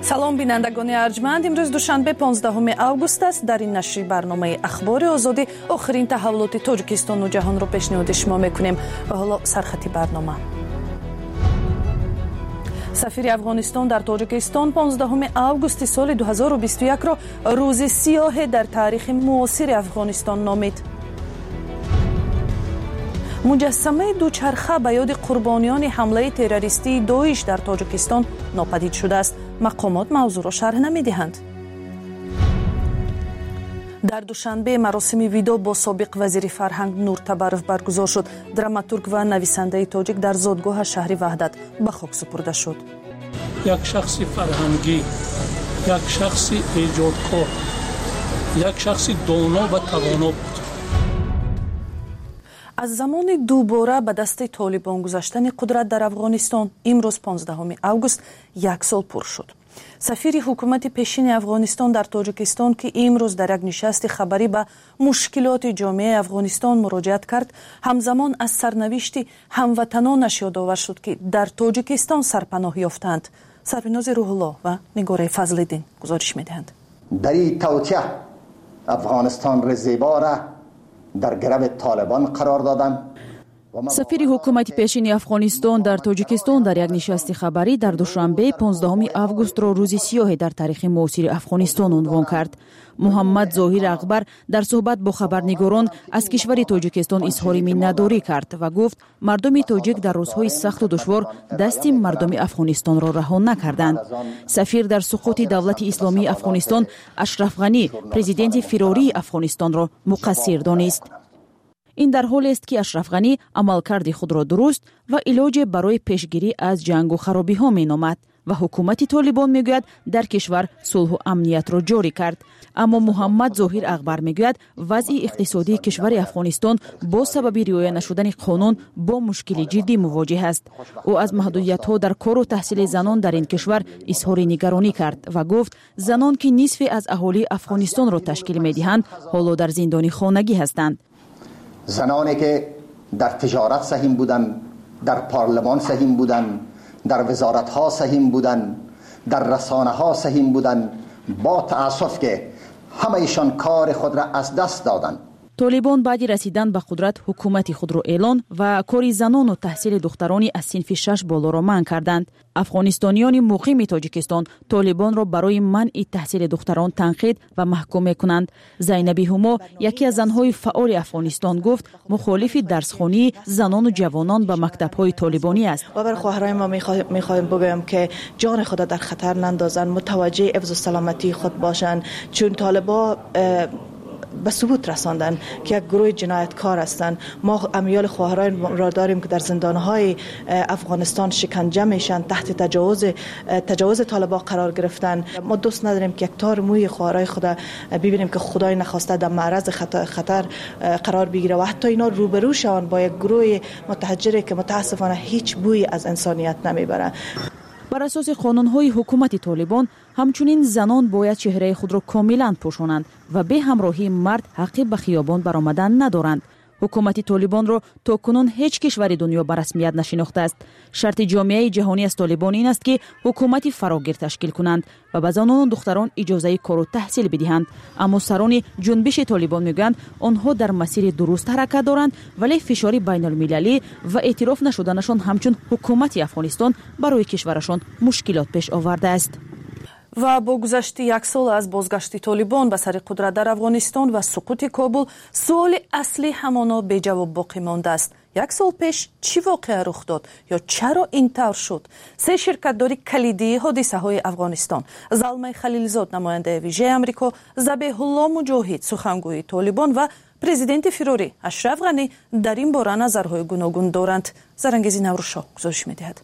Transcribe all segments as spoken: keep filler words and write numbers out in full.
салом бинандагони арҷманд, имрӯз душанбе понздаҳуми август аст. дар ин нашри барномаи ахбори озодӣ охирин таҳаввулоти Тоҷикистону ҷаҳонро пешниҳоди шумо мекунем. ва ҳоло сархати барнома. сафири Афғонистон дар Тоҷикистон понздаҳуми августи соли дуҳазору бисту якро рӯзи сиёҳе дар таърихи муосири Афғонистон номид. муҷассамаи дучарха ба ёди қурбониёни ҳамлаи террористии доиш дар Тоҷикистон нопадид шудааст. мақомот мавзӯъро шарҳ намедиҳанд. дар душанбе маросими видо бо собиқ вазири фарҳанг Нуртабаров баргузор шуд. драматург ва нависандаи тоҷик дар зодгоҳа шаҳри ваҳдат ба хок супурда шуд. як шахси фарҳангӣ, як шахси эҷодкор, як шахси доно ва тавоно буд. аз замони дубора ба дасти толибон гузаштани қудрат дар Афғонистон имрӯз понздаҳуми август як сол пур шуд. сафири ҳукумати пешини Афғонистон дар Тоҷикистон ки имрӯз дар як нишасти хабарӣ ба мушкилоти ҷомеаи Афғонистон муроҷиат кард, ҳамзамон аз сарнавишти ҳамватанонаш ёдовар шуд ки дар Тоҷикистон сарпаноҳ ёфтанд. сарбинози Рӯҳулло ва нигораи Фазлиддин гузориш медиҳанд. дар ин тавтия Афғонистонро зебора дар гираб толибон қарор доданд. сафири ҳукумати пешини Афғонистон дар Тоҷикистон дар як нишасти хабарӣ дар душанбе понздаҳуми августро рӯзи сиёҳе дар таърихи муосири Афғонистон унвон кард. Муҳаммад Зоҳир Ақбар дар суҳбат бо хабарнигорон аз кишвари Тоҷикистон изҳори миннатдорӣ кард ва гуфт мардуми тоҷик дар рӯзҳои сахту душвор дасти мардуми Афғонистонро раҳо накарданд. сафир дар суқути давлати исломии Афғонистон Ашраф Ғанӣ президенти фирории Афғонистонро муқассир донист. ин дар ҳолест ки Ашраф Ғанӣ амалкарди худро дуруст ва илоҷе барои пешгирӣ аз ҷангу харобиҳо меномад ва ҳукумати Толибон мегӯяд дар кишвар сулҳу амниятро ҷорӣ кард. аммо Муҳаммад Зоҳир Ақбар мегӯяд вазъи иқтисодии кишвари Афғонистон бо сабаби риоя нашудани қонун бо мушкили ҷиддӣ мувоҷиҳ аст. ӯ аз маҳдудиятҳо дар кору таҳсили занон дар ин кишвар изҳори нигаронӣ кард ва гуфт занон ки нисфе аз аҳолии Афғонистонро ташкил медиҳанд ҳоло дар зиндони хонагӣ ҳастанд. زنانی که در تجارت سهیم بودن، در پارلمان سهیم بودن، در وزارت ها سهیم بودن، در رسانه ها سهیم بودن، با تأسف که همه ایشان کار خود را از دست دادند. طالبان баъди расидан ба қудрат ҳукумати худро эълон ва кори занону таҳсили духтарони аз синфи шаш болоро манъ карданд. афғонистониёни муқими Тоҷикистон толибонро барои манъи таҳсили духтарон танқид ва маҳкум мекунанд. Зайнаби Ҳумо, яке аз занҳои фаъоли Афғонистон, гуфт мухолифи дарсхонии занону ҷавонон ба мактабҳои толибонӣ аст. و برای خواهرای ما میخوایم بگویم که جان خود در خطر نندازند، متوجه حفظ و سلامتی خود باشند، چون طالبان به ثبوت رساندن که یک گروه جنایتکار هستند. ما امیال خواهران را داریم که در زندانهای افغانستان شکنجه میشن، تحت تجاوز تجاوز طالبان قرار گرفتن. ما دوست نداریم که یک تار موی خواهرای خود ببینیم که خدای نخواسته در معرض خطر, خطر قرار بگیره و حتی اینا روبرو شوند با یک گروه متحجری که متاسفانه هیچ بویی از انسانیت نمیبره. бар асоси қонунҳои ҳукумати Толибон ҳамчунин занон бояд чеҳраи худро комилан пӯшонанд ва бе ҳамроҳии мард ҳаққи ба хиёбон баромадан надоранд. ҳукумати Толибонро то кунун ҳеҷ кишвари дунё ба расмият нашинохтааст. шарти ҷомеаи ҷаҳонӣ аз Толибон ин аст ки ҳукумати фарогир ташкил кунанд ва ба занону духтарон иҷозаи кору таҳсил бидиҳанд. аммо сарони ҷунбиши Толибон мегӯянд онҳо дар масири дуруст ҳаракат доранд, вале фишори байнулмилалӣ ва эътироф нашуданашон ҳамчун ҳукумати Афғонистон барои кишварашон мушкилот пеш овардааст. ва бо гузашти як сол аз бозгашти Толибон ба сари қудрат дар Афғонистон ва суқути Кобул, суоли аслӣ ҳамоно беҷавоб боқӣ мондааст. як сол пеш чӣ воқеа рух дод ё чаро ин тавр шуд? се ширкатдори калидии ҳодисаҳои Афғонистон, Залмаи Халилзод, намояндаи вижаи Амрико, Забеҳулло Муҷоҳид, сухангӯи Толибон ва президенти фирорӣ Ашраф Ғанӣ дар ин бора назарҳои гуногун доранд. Зарангези Наврӯшо гузориш медиҳад.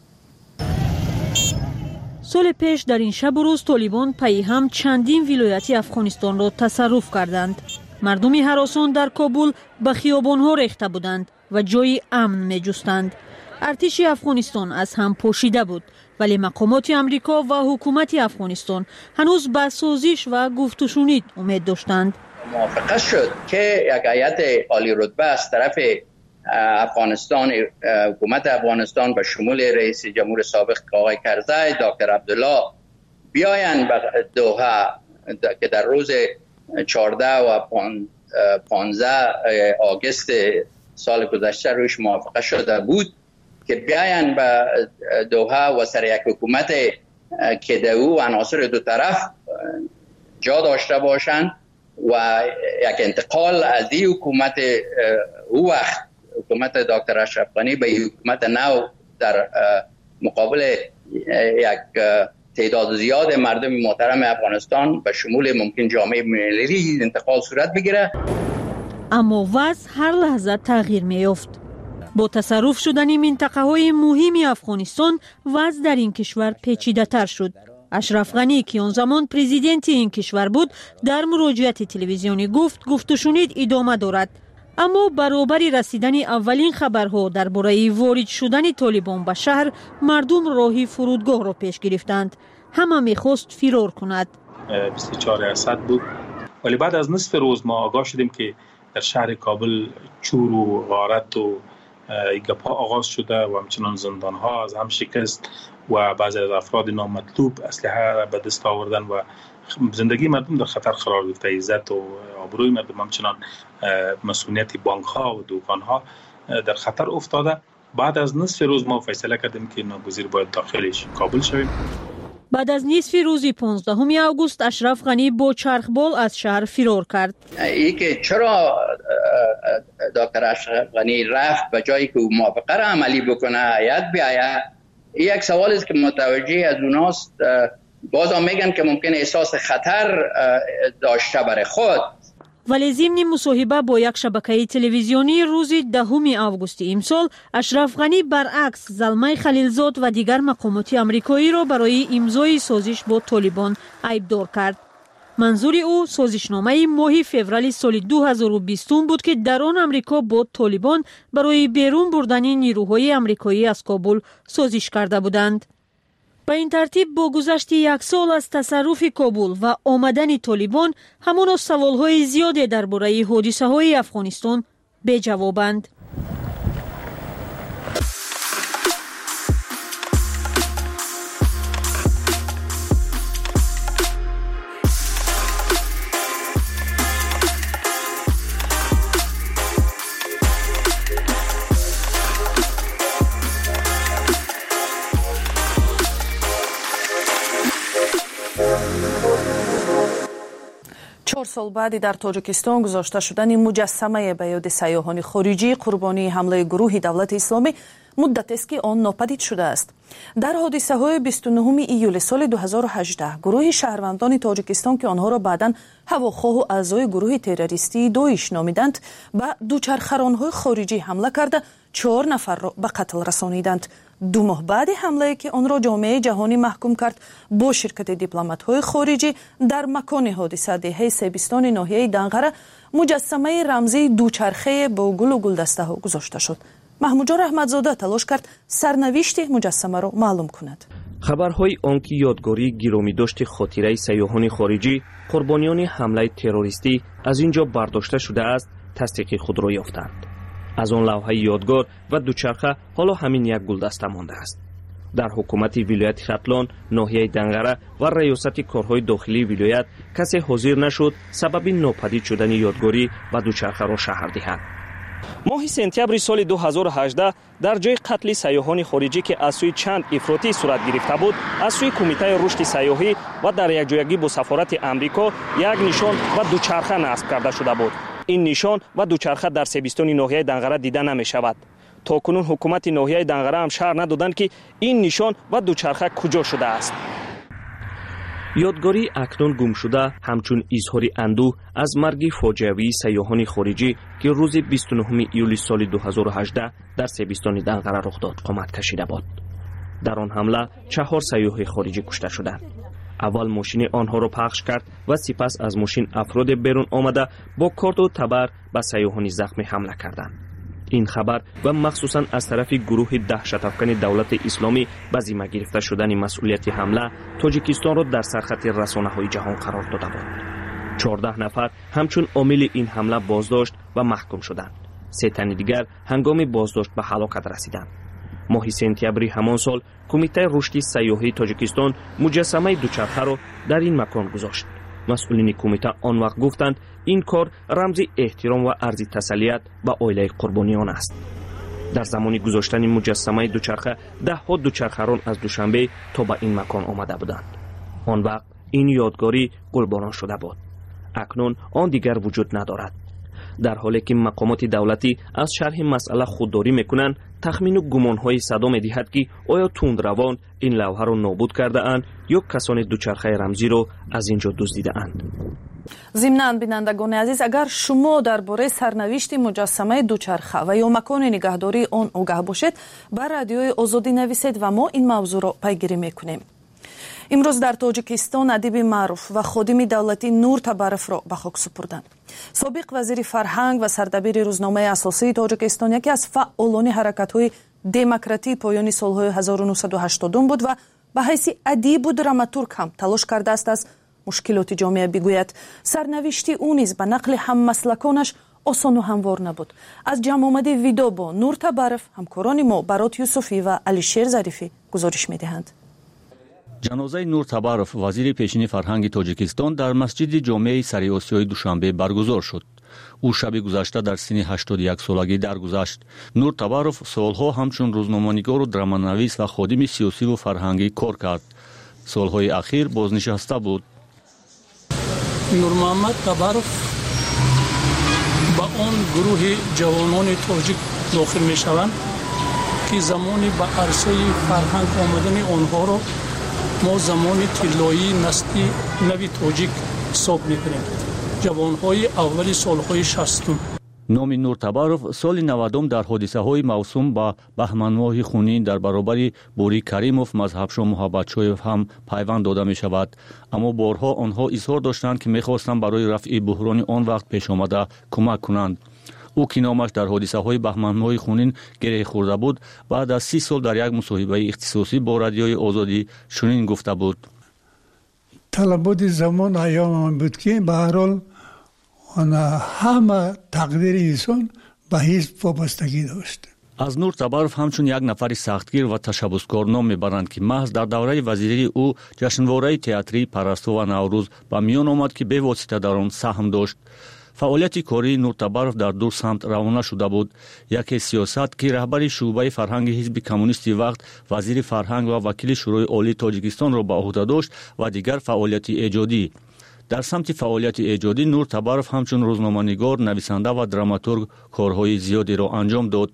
соли пеш дар ин шабу рӯз Толибон пайи ҳам чандин вилояти Афғонистонро тасарруф карданд. мардуми ҳаросон дар Кобул ба хиёбонҳо рехта буданд ва ҷойи амн меҷустанд. артиши Афғонистон аз ҳам пошида буд, вале мақомоти Амрико ва ҳукумати Афғонистон ҳанӯз ба созиш ва гуфтушунид умед доштанд. موافقه شد که یک هیئت عالی رتبه از طرف افغانستان، حکومت افغانستان به شمول رئیس جمهور سابق آقای کرزی، دکتر عبدالله بیاین به دوحه که در روز چهارده و پانزده آگوست سال گذشته روش موافقه شده بود که بیاین به دوحه و سر یک حکومت که در او عناصر دو طرف جا داشته باشند و یک انتقال از این حکومت او وقت حکومت دکتر اشرف غنی به حکومت نو در مقابل یک تعداد زیاد مردم محترم افغانستان به شمول ممکن جامعه ملی انتقال صورت بگیره. اما وضع هر لحظه تغییر می‌یافت. با تصرف شدن منطقه های مهمی افغانستان وضع در این کشور پیچیده تر شد. اشرف غنی که آن زمان پرزیدنت این کشور بود در مراجعه تلویزیونی گفت گفت و شنید ادامه دارد. اما برابر رسیدن اولین خبرها درباره وارد شدن طالبان به شهر مردم راهی فرودگاه را پیش گرفتند. همه میخواست فرار کند. بیست و چهار اسد بود ولی بعد از نصف روز ما آگاه شدیم که در شهر کابل چور و غارت و گپا آغاز شده و همچنان زندان ها از هم شکست و بعضی از افراد نامطلوب اسلحه را به دست آوردن و زندگی مردم در خطر قرار گرفته. عزت و آبروی مردم همچنان مسئولیت بانک ها و دکان ها در خطر افتاده. بعد از نصف روز ما فیصله کردیم که ناگزیر باید داخلش کابل شویم. بعد از نصف روز پانزدهم آگوست اشرف غنی با چرخبال از شهر فرار کرد. ای که چرا دکتر اشرف غنی رفت به جایی که موافقه را عملی بکنه یاد بیاید، یک سوال است که متوجه از اوناست. بازم میگن که ممکن احساس خطر داشته برای خود. ولی ضمن مصاحبه با یک شبکه تلویزیونی روز دهم آگوست امسال اشرف غنی برعکس زلمه خلیلزاد و دیگر مقامات آمریکایی را برای امضای سازش با طالبان عیبدار کرد. منظور او سازشنامه ماه فوریه سال دو هزار و بیست بود که در آن آمریکا با طالبان برای بیرون بردن نیروهای آمریکایی از کابل سازش کرده بودند. به این ترتیب با گذشت یک سال از تصرف کابل و آمدن طالبان همان سوالهای زیادی درباره حادثه های افغانستان بی جوابند. چهار سال بعدی در تاجیکستان گذاشته شدن مجسمه به یاد سیاحان خارجی قربانی حمله گروه دولت اسلامی مدت است که آن ناپدید شده است. در حادثه های بیست و نه ایول سال دو هزار و هجده گروه شهروندان تاجیکستان که آنها را بعداً هواخواه و اعضای گروه تروریستی داعش نامیدند به دوچرخه‌ران‌های خارجی حمله کرده چهار نفر را به قتل رسانیدند. دو ماه بعد حمله که آن را جامعه جهانی محکوم کرد با شرکت دیپلمات‌های خارجی در مکان حادثه دهه سیبستان ناحیه دنقره مجسمه رمزی دوچرخه با گل و گلدسته ها گذاشته شد. محمودجان رحمتزاده تلاش کرد سرنوشت مجسمه را معلوم کند. خبرهای آنکه یادگاری گرامی داشت خاطره سیاحان خارجی قربانیان حمله تروریستی از اینجا برداشته شده است تصدیق خود را یافتند. از آن لوحه یادگار و دوچرخه حالا همین یک گلدسته مانده است. در حکومت ولایت ختلان، ناحیه دنقره و ریاست کارهای داخلی ولایت کسی حاضر نشد سبب ناپدید شدن یادگاری و دوچرخه را شرح دهد. ماه سپتامبر سال دو هزار و هجده در جای قتل سیاحان خارجی که از سوی چند افراطی صورت گرفته بود، از سوی کمیته رشد سیاحی و در یکجایگی با سفارت امریکا یک نشان و دوچرخه نصب کرده شده بود. این نشان و دوچرخه در سیبستان ناحیه دنقره دیده نمی شود. تا کنون حکومت ناحیه دنقره هم شرح ندادند که این نشان و دوچرخه کجا شده است. یادگاری اکنون گم شده همچون اظهاری اندوه از مرگ فاجعه‌ای سیاحان خارجی که روز بیست و نه ایول سال دو هزار و هجده در سیبستان دنقره رخ داد قامت کشیده بود. در آن حمله چهار سیاح خارجی کشته شدند. اول ماشین آنها را پخش کرد و سپس از ماشین افراد بیرون آمده با کارت و تبر به سیاحان زخمی حمله کردند. این خبر و مخصوصا از طرف گروه دهشت افکن دولت اسلامی به ذمه گرفته شدن مسئولیت حمله تاجیکستان را در سرخط رسانه‌های جهان قرار داده بود. چهارده نفر همچون عامل این حمله بازداشت و محکوم شدند. سه تن دیگر هنگام بازداشت به هلاکت رسیدند. моҳи сентябри ҳамон сол кумитаи рушди сайёҳии тоҷикистон муҷассамаи дучархаро дар ин макон гузошт. масъулини кумита он вақт гуфтанд ин кор рамзи эҳтиром ва арзи тасаллият ба оилаи қурбониён аст. дар замони гузоштани муҷассамаи дучарха даҳҳо дучархарон аз душанбе то ба ин макон омада буданд. он вақт ин ёдгорӣ қурбонон шуда буд. акнун он дигар вуҷуд надорад. дар ҳоле ки мақомоти давлатӣ аз шарҳи масъала худдорӣ мекунанд, тахмину гумонҳои садо медиҳад ки оё тундравон ин лавҳаро нобуд кардаанд ё касони дучархаи рамзиро аз ин ҷо дуздидаанд. зимнан бинандагони азиз, агар шумо дар бораи сарнавишти муҷассамаи дучарха ва ё макони нигаҳдории он огаҳ бошед, ба радиои Озодӣ нависед ва мо ин мавзӯъро пайгирӣ мекунем. имрӯз дар тоҷикистон адиби маъруф ва ходими давлатӣ Нур Табаровро ба хок супурданд. собиқ вазири фарҳанг ва сардабири рӯзномаи асосии Тоҷикистон яке аз фаъолони ҳаракатҳои демократии поёни солҳои ҳазору нуҳсаду ҳаштодум буд ва ба ҳайси адибу драматург ҳам талош кардааст аз мушкилоти ҷомеа бигӯяд. сарнавишти ӯ низ ба нақли ҳаммаслаконаш осону ҳамвор набуд. аз ҷамъомади видо бо Нур Табаров ҳамкорони мо Барот Юсуфӣ ва Алишер Зарифӣ гузориш медиҳанд. ҷанозаи Нур Табаров, вазири пешини фарҳанги Тоҷикистон, дар масҷиди ҷомеаи Сари Осиёи Душанбе баргузор шуд. ӯ шаби гузашта дар синни ҳаштоду як солагӣ даргузашт. Нур Табаров солҳо ҳамчун рӯзноманигору драманавис ва ходими сиёсиву фарҳангӣ кор кард. солҳои ахир бознишаста буд. Нурмуҳаммад Табаров ба он гурӯҳи ҷавонони тоҷик дохил мешаванд, ки замони ба арсаи фарҳанг омадани онҳоро мо замони тиллоии насли нави тоҷик ҳисоб мекунем. ҷавонҳои аввали солҳои шастум. номи Нур Табаров соли навадум дар ҳодисаҳои мавсум ба баҳманмоҳи хунин дар баробари Бӯри Каримов, Мазҳабшо Муҳаббатшоев ҳам пайванд дода мешавад. аммо борҳо онҳо изҳор доштанд, ки мехостанд барои рафъи буҳрони он вақт пешомада кӯмак кунанд. ӯ ки номаш дар ҳодисаҳои баҳманмоҳи хунин гиреҳ хӯрда буд, баъд аз си сол дар як мусоҳибаи ихтисосӣ бо радиои Озодӣ чунин гуфта буд. талаботи замон аёмам буд, ки ба ҳар ҳол ҳама тақдири инсон ба ҳизб вобастагӣ дошт. аз Нур Табаров ҳамчун як нафари сахтгир ва ташаббускор ном мебаранд, ки маҳз дар давраи вазирии ӯ ҷашнвораи театрии Парасту ва Наврӯз ба миён омад, ки бевосита дар он саҳм дошт. фаъолияти кории Нур Табаров дар ду самт равона шуда буд. яке сиёсат, ки раҳбари шуъбаи фарҳанги ҳизби коммунисти вақт, вазири фарҳанг ва вакили шӯрои олии Тоҷикистонро ба уҳда дошт, ва дигар фаъолияти эҷодӣ. дар самти фаъолияти эҷодӣ Нур Табаров ҳамчун рӯзноманигор, нависанда ва драматург корҳои зиёдеро анҷом дод.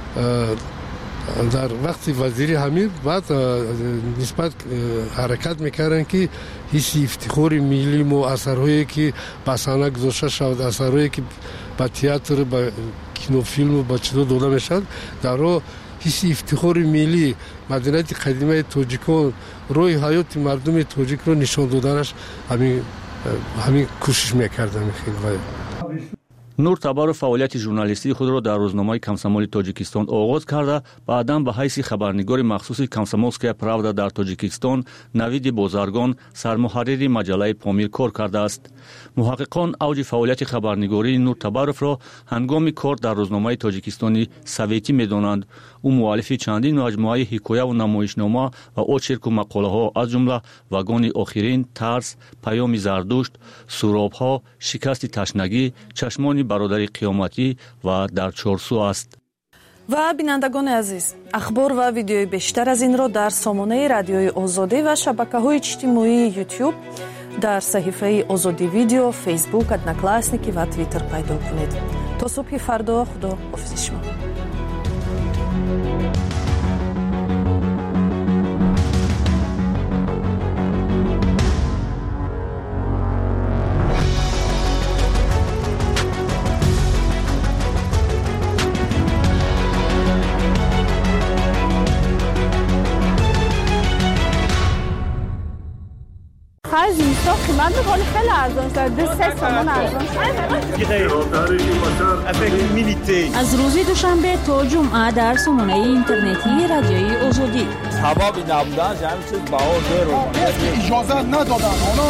дар вақти вазири ҳамид баъд нисбат ҳаракат мекарданд, ки ҳисси ифтихори миллӣ мо асарҳое ки ба саҳна гузошта шавад, асарҳое ки ба театр, ба кинофилму ба чизо дода мешавад, даро ҳисси ифтихори миллӣ, маданияти қадимаи тоҷикон, роҳи ҳаёти мардуми тоҷикро нишон доданаш ҳамин кӯшиш мекардам. Нур Табаров фаъолияти журналистии худро дар рӯзномаи Комсомоли Тоҷикистон оғоз карда, баъдан ба ҳайси хабарнигори махсуси Комсомольская правда дар Тоҷикистон, Навиди Бозаргон, сармуҳаррири маҷаллаи Помир кор кардааст. муҳаққиқон авҷи фаъолияти хабарнигории Нур Табаровро ҳангоми кор дар рӯзномаи Тоҷикистони Советӣ медонанд. ӯ муаллифи чандин маҷмӯаи ҳикояву намоишнома ва очерку мақолаҳо, аз ҷумла Вагони охирин, Тарс, Паёми Зардушт, Суробҳо, Шикасти ташнагӣ, Чашмони бародари қиёматӣ ва Дар чорсу аст. ва бинандагони азиз, ахбор ва видеои бештар аз инро дар сомонаи радиои Озодӣ ва шабакаҳои иҷтимоии YouTube, дар саҳифаи Озодӣ видео, Facebook, Одноклассники ва Twitter пайдо кунед. то субҳи фардо, худо ҳофизи шумо. آخر زیستا قیمت میکنه خیلی ارزان شده دو سه تومن ارزان شده. از روز دوشنبه تا جمعه در سامانه اینترنتی رادیوی آزادی سبب نبودن همین چیز بهار داره اجازه ندادن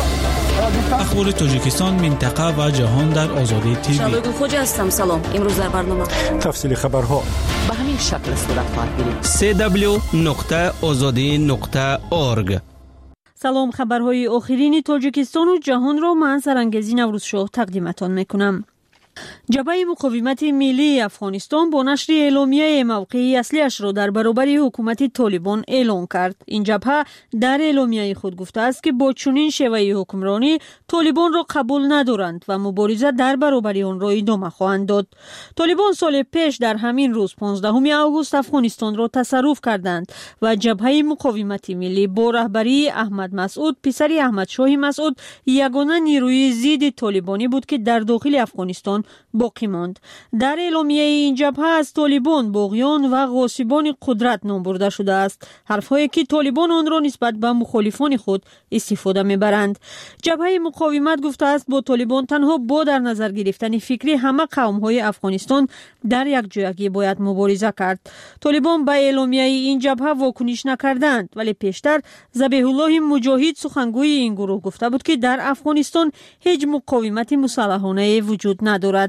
اخبار تاجیکستان منطقه و جهان در آزادی تیوی. شباب خوجا هستم. سلام. امروز در برنامه تفصیل خبرها به همین شکل صورت خواهد گرفت. سه دبلیو نقطه آزادی نقطه اورگ. سلام. خبرهای آخرین تاجیکستان و جهان را من سرانگزی نوروز شاه تقدیمتان میکنم. جبهه مقاومت ملی افغانستان با نشر اعلامیه موقعی اصلیش را در برابر حکومت طالبان اعلام کرد. این جبهه در اعلامیه خود گفته است که با چنین شیوه حکمرانی طالبان را قبول ندارند و مبارزه در برابر آن را ادامه خواهند داد. طالبان سال پیش در همین روز پانزدهم آگوست افغانستان را تصرف کردند و جبهه مقاومت ملی با رهبری احمد مسعود پسر احمد شاه مسعود یگانه نیروی ضد طالبانی بود که در داخل افغانستان باقی ماند. در اعلامیه این جبهه از طالبان باغیان و غاصبان قدرت نام برده شده است، حرفهایی که طالبان آن را نسبت به مخالفان خود استفاده میبرند. جبهه مقاومت گفته است با طالبان تنها با در نظر گرفتن فکری همه قوم‌های افغانستان در یک جایگی باید مبارزه کرد. طالبان به اعلامیه این جبهه واکنش نکردند، ولی پیشتر ذبیح الله مجاهد سخنگوی این گروه گفته بود که در افغانستان هیچ مقاومت مسلحانه وجود ندارد.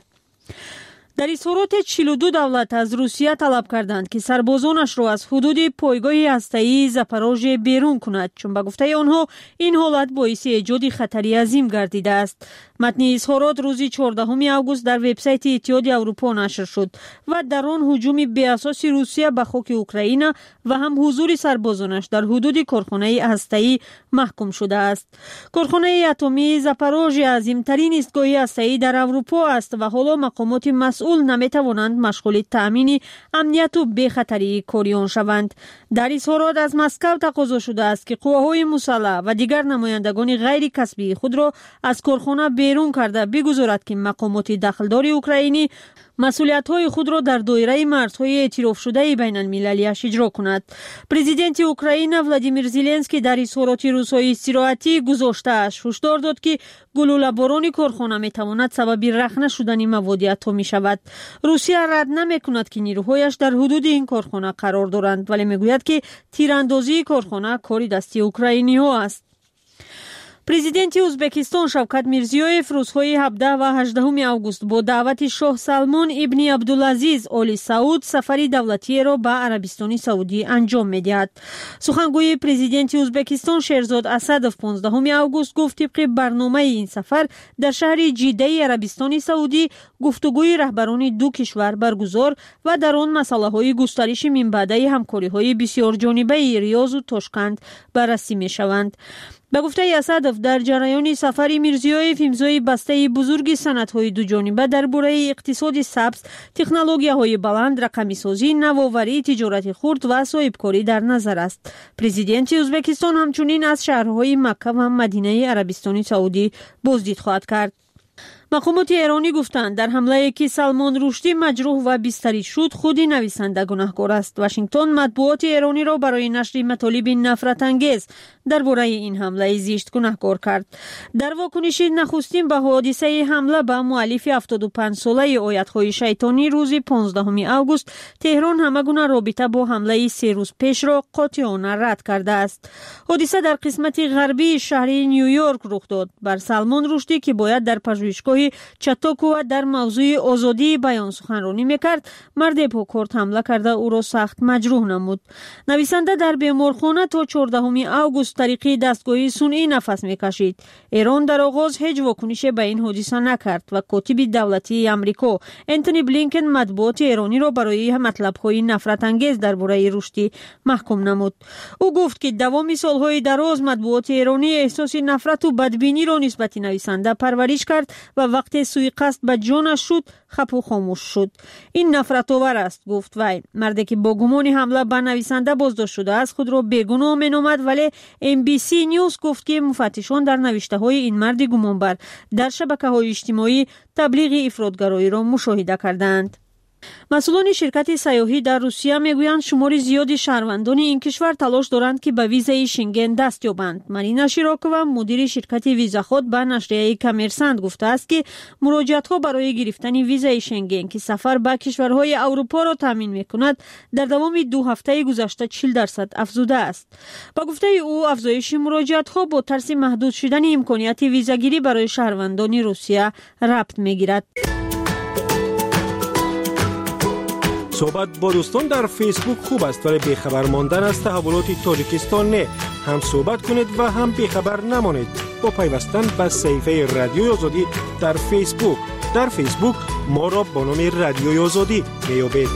در اظهارات چهل و دو دولت از روسیه طلب کردند که سربازانش را از حدود پایگاه هسته‌ای زاپاروژه بیرون کند، چون به گفته آنها این حالت باعث ایجاد خطری عظیم گردیده است. متن اظهارات روز چهاردهم آگوست در وبسایت اتحادیه اروپا نشر شد و در آن هجوم بی اساس روسیه به خاک اوکراین و هم حضور سربازانش در حدود کارخانه هسته‌ای محکوم شده است. کارخانه اتمی زاپاروژه عظیم‌ترین ایستگاه هسته‌ای در اروپا است و حالا مقامات مسئول نمیتوانند مشغول تامین امنیت و بی‌خطری کاری آن شوند. در اظهارات از مسکو تقاضا شده است که قواهای مسلح و دیگر نمایندگان غیر کسبی خود را از کارخانه بیرون کرده بگذارد که مقامات دخلدار اوکراینی مسئولیت‌های خود را در دایره مرزهای اعتراف شده بین المللیش اجرا کند. پرزیدنت اوکراین ولادیمیر زلنسکی در اظهارات روزهای استراحتی گذاشته‌اش هشدار داد که گلوله‌باران کارخانه می‌تواند سبب رخنه شدن مواد اتمی شود. روسیه رد نمی‌کند که نیروهایش در حدود این کارخانه قرار دارند، ولی می‌گوید که تیراندازی کارخانه کاری دستی اوکراینی‌ها است. پرزیدنت ازبکستان شوکت میرزیویف روزهای هفده و هجدهم آگوست با دعوت شاه سلمان ابن عبدالعزیز آل سعود سفری دولتی را به عربستان سعودی انجام می‌دهد. سخنگوی پرزیدنت ازبکستان شهرزاد اسدوف پانزدهم آگوست گفت طبق برنامه این سفر در شهر جده عربستان سعودی گفتگوی رهبران دو کشور برگزار و در آن مسائل گسترش منبعده همکاری‌های بسیار جانبه ریاض و تاشکند بررسی می‌شوند. به گفته اسدوف در جریان سفر میرزیویف امضای بسته بزرگ سندهای دو جانبه درباره اقتصاد سبز، تکنولوژی‌های بلند، رقمی‌سازی، نوآوری، تجارت خرد و صاحبکاری در نظر است. پرزیدنت ازبکستان همچنین از شهرهای مکه و مدینه عربستان سعودی بازدید خواهد کرد. مقامات ایرانی گفتند در حمله که سلمان رشدی مجروح و بستری شد خود نویسنده گناهکار است. واشنگتن مطبوعات ایرانی را برای نشر مطالب نفرت انگیز درباره این حمله زشت گناهکار کرد. در واکنش نخستین به حادثه حمله به مؤلف هفتاد و پنج ساله آیت‌های شیطانی روز پانزدهم آگوست، تهران همگونه رابطه با حمله سه روز پیش را قاطعانه رد کرده است. حادثه در قسمت غربی شهر نیویورک رخ داد. بر سلمان رشدی که باید در پژوهشگاه چاتاکو در موضوع آزادی بیان سخنرانی میکرد، مرد پاکارد حمله کرده او را سخت مجروح نمود. نویسنده در بیمارخانه تا چهاردهم آگوست طریق دستگاه صنعی نفس میکشید. ایران در آغاز هیچ واکنش به این حادثه نکرد و کاتب دولتی آمریکا انتونی بلینکن مطبوعات ایرانی را برای مطلب‌های نفرت انگیز درباره رشدی محکوم نمود. او گفت که دوام سالهای دراز مطبوعات ایرانی احساس نفرت و بدبینی را نسبت نویسنده پرورش کرد و وقتی سوءقصد به جانش شد خپ و خاموش شد. این نفرت آور است، گفت وی. مردی که با گمان حمله به نویسنده بازداشت شده است خود را بیگناه مینامد، ولی ام بی سی نیوز گفت که مفتشان در نوشته های این مرد گمانبر در شبکه های اجتماعی تبلیغ افراطگرایی را مشاهده کردند. مسئولان شرکت سیاحی در روسیه میگویند شمار زیادی شهروندان این کشور تلاش دارند که به ویزای شنگن دست یابند. مارینا شیراکووا مدیر شرکت ویزا خود به نشریه کامرسانت گفته است که مراجعت‌ها برای گرفتن ویزای شنگن که سفر به کشورهای اروپا را تامین می‌کند در دوام دو هفته گذشته چهل درصد افزوده است. با گفته او افزایش مراجعت‌ها با ترس محدود شدن امکانیت ویزاگیری برای شهروندان روسیه ربط می‌گیرد. صحبت با دوستان در فیسبوک خوب است ولی بیخبر ماندن از تحولات تاجیکستان نه. هم صحبت کنید و هم بیخبر نمانید با پیوستن به صفحه رادیوی آزادی در فیسبوک. در فیسبوک ما را با نام رادیوی آزادی میابید.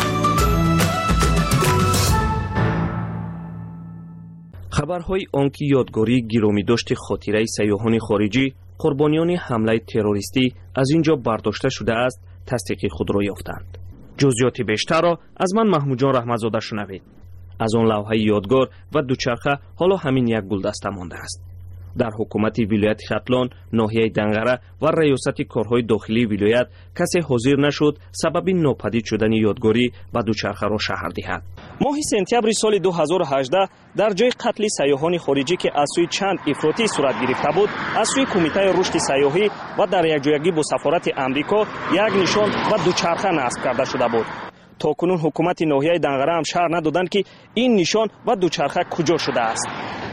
خبرهای آنکه یادگاری گرامی داشت خاطره سیاحان خارجی قربانیان حمله تروریستی از اینجا برداشته شده است تصدیق خود را یافتند. جزئیات بیشتر را از من محمود جان رحمتزاده شنوید. از آن لوحه یادگار و دوچرخه حالا همین یک گلدسته مانده است. در حکومت ولایت ختلان، ناحیه دنگره و ریاست کارهای داخلی ولایت کسی حاضر نشد سبب ناپدید شدن یادگاری و دوچرخه را شهر دهد. ماه سپتامبر سال دو هزار و هجده در جای قتل سیاحان خارجی که از سوی چند افراطی صورت گرفته بود، از سوی کمیته رشد سیاحی و در یکجایگی با سفارت امریکا یک نشان و دوچرخه نصب کرده شده بود. تا کنون حکومت ناحیه دنگره هم شهر ندادند که این نشان و دوچرخه کجا شده است.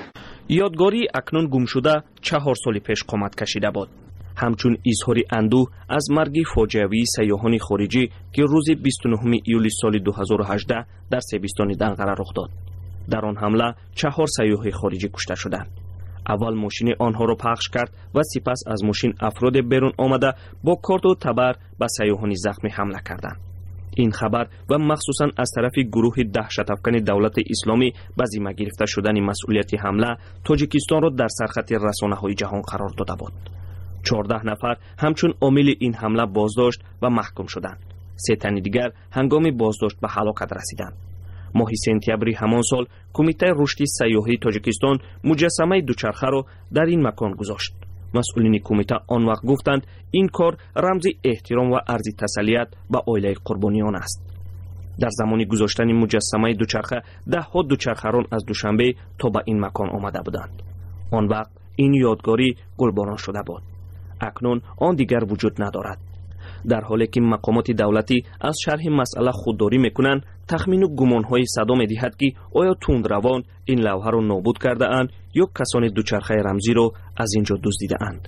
یادگاری اکنون گم شده چهار سال پیش قامت کشیده بود. همچون اظهار اندوه از مرگ فاجعه‌ای سیاحان خارجی که روز بیست و نهم ایول سال دو هزار و هجده در سیبستان دنگره رخ داد. در آن حمله چهار سیاح خارجی کشته شدند. اول ماشین آنها را پخش کرد و سپس از ماشین افراد بیرون آمده با کارت و تبر به سیاحان زخمی حمله کردند. این خبر و مخصوصا از طرف گروه دهشت افکن دولت اسلامی به ذمه گرفته شدن مسئولیت حمله تاجیکستان را در سرخط رسانه‌های جهان قرار داده بود. چهارده نفر همچون عامل این حمله بازداشت و محکوم شدند. سه تن دیگر هنگام بازداشت به هلاکت رسیدند. ماه سپتامبر همان سال کمیته رشد سیاحی تاجیکستان مجسمه دوچرخه را در این مکان گذاشت. مسئولین کمیته آن وقت گفتند این کار رمز احترام و عرض تسلیت به عائله قربانیان است. در زمان گذاشتن مجسمه دوچرخه ده ها دوچرخه‌ران از دوشنبه تا به این مکان آمده بودند. آن وقت این یادگاری گلباران شده بود. اکنون آن دیگر وجود ندارد. در حالی که مقامات دولتی از شرح مسئله خودداری میکنند، تخمین و گمانهای صدا میدهد که آیا تندروان این لوحه را نابود کرده اند یا کسان دوچرخه رمزی را از اینجا دزدیده اند.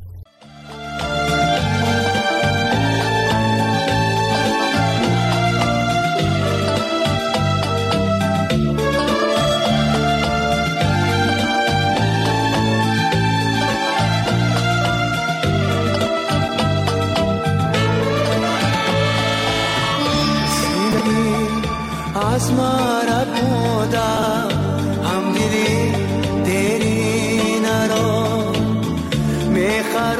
आसमां पूदा हम दिली तेरी नरो मैं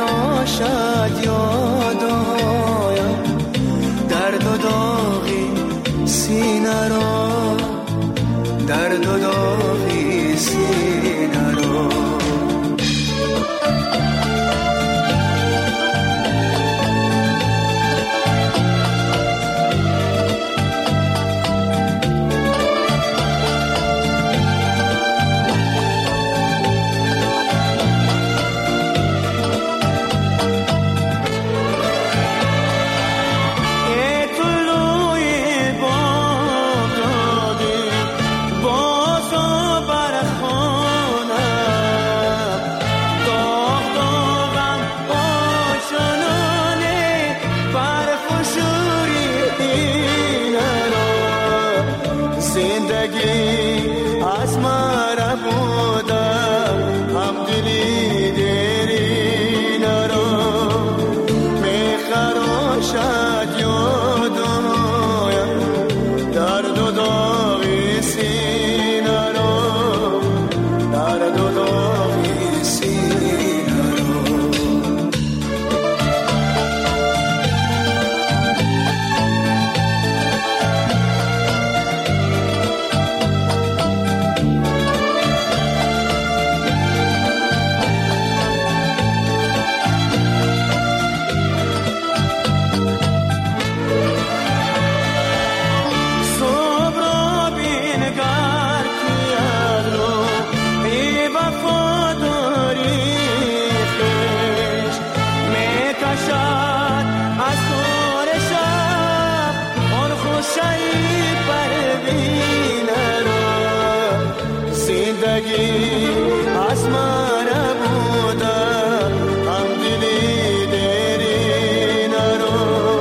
زندگی از من بوده هم دلی دیری نرو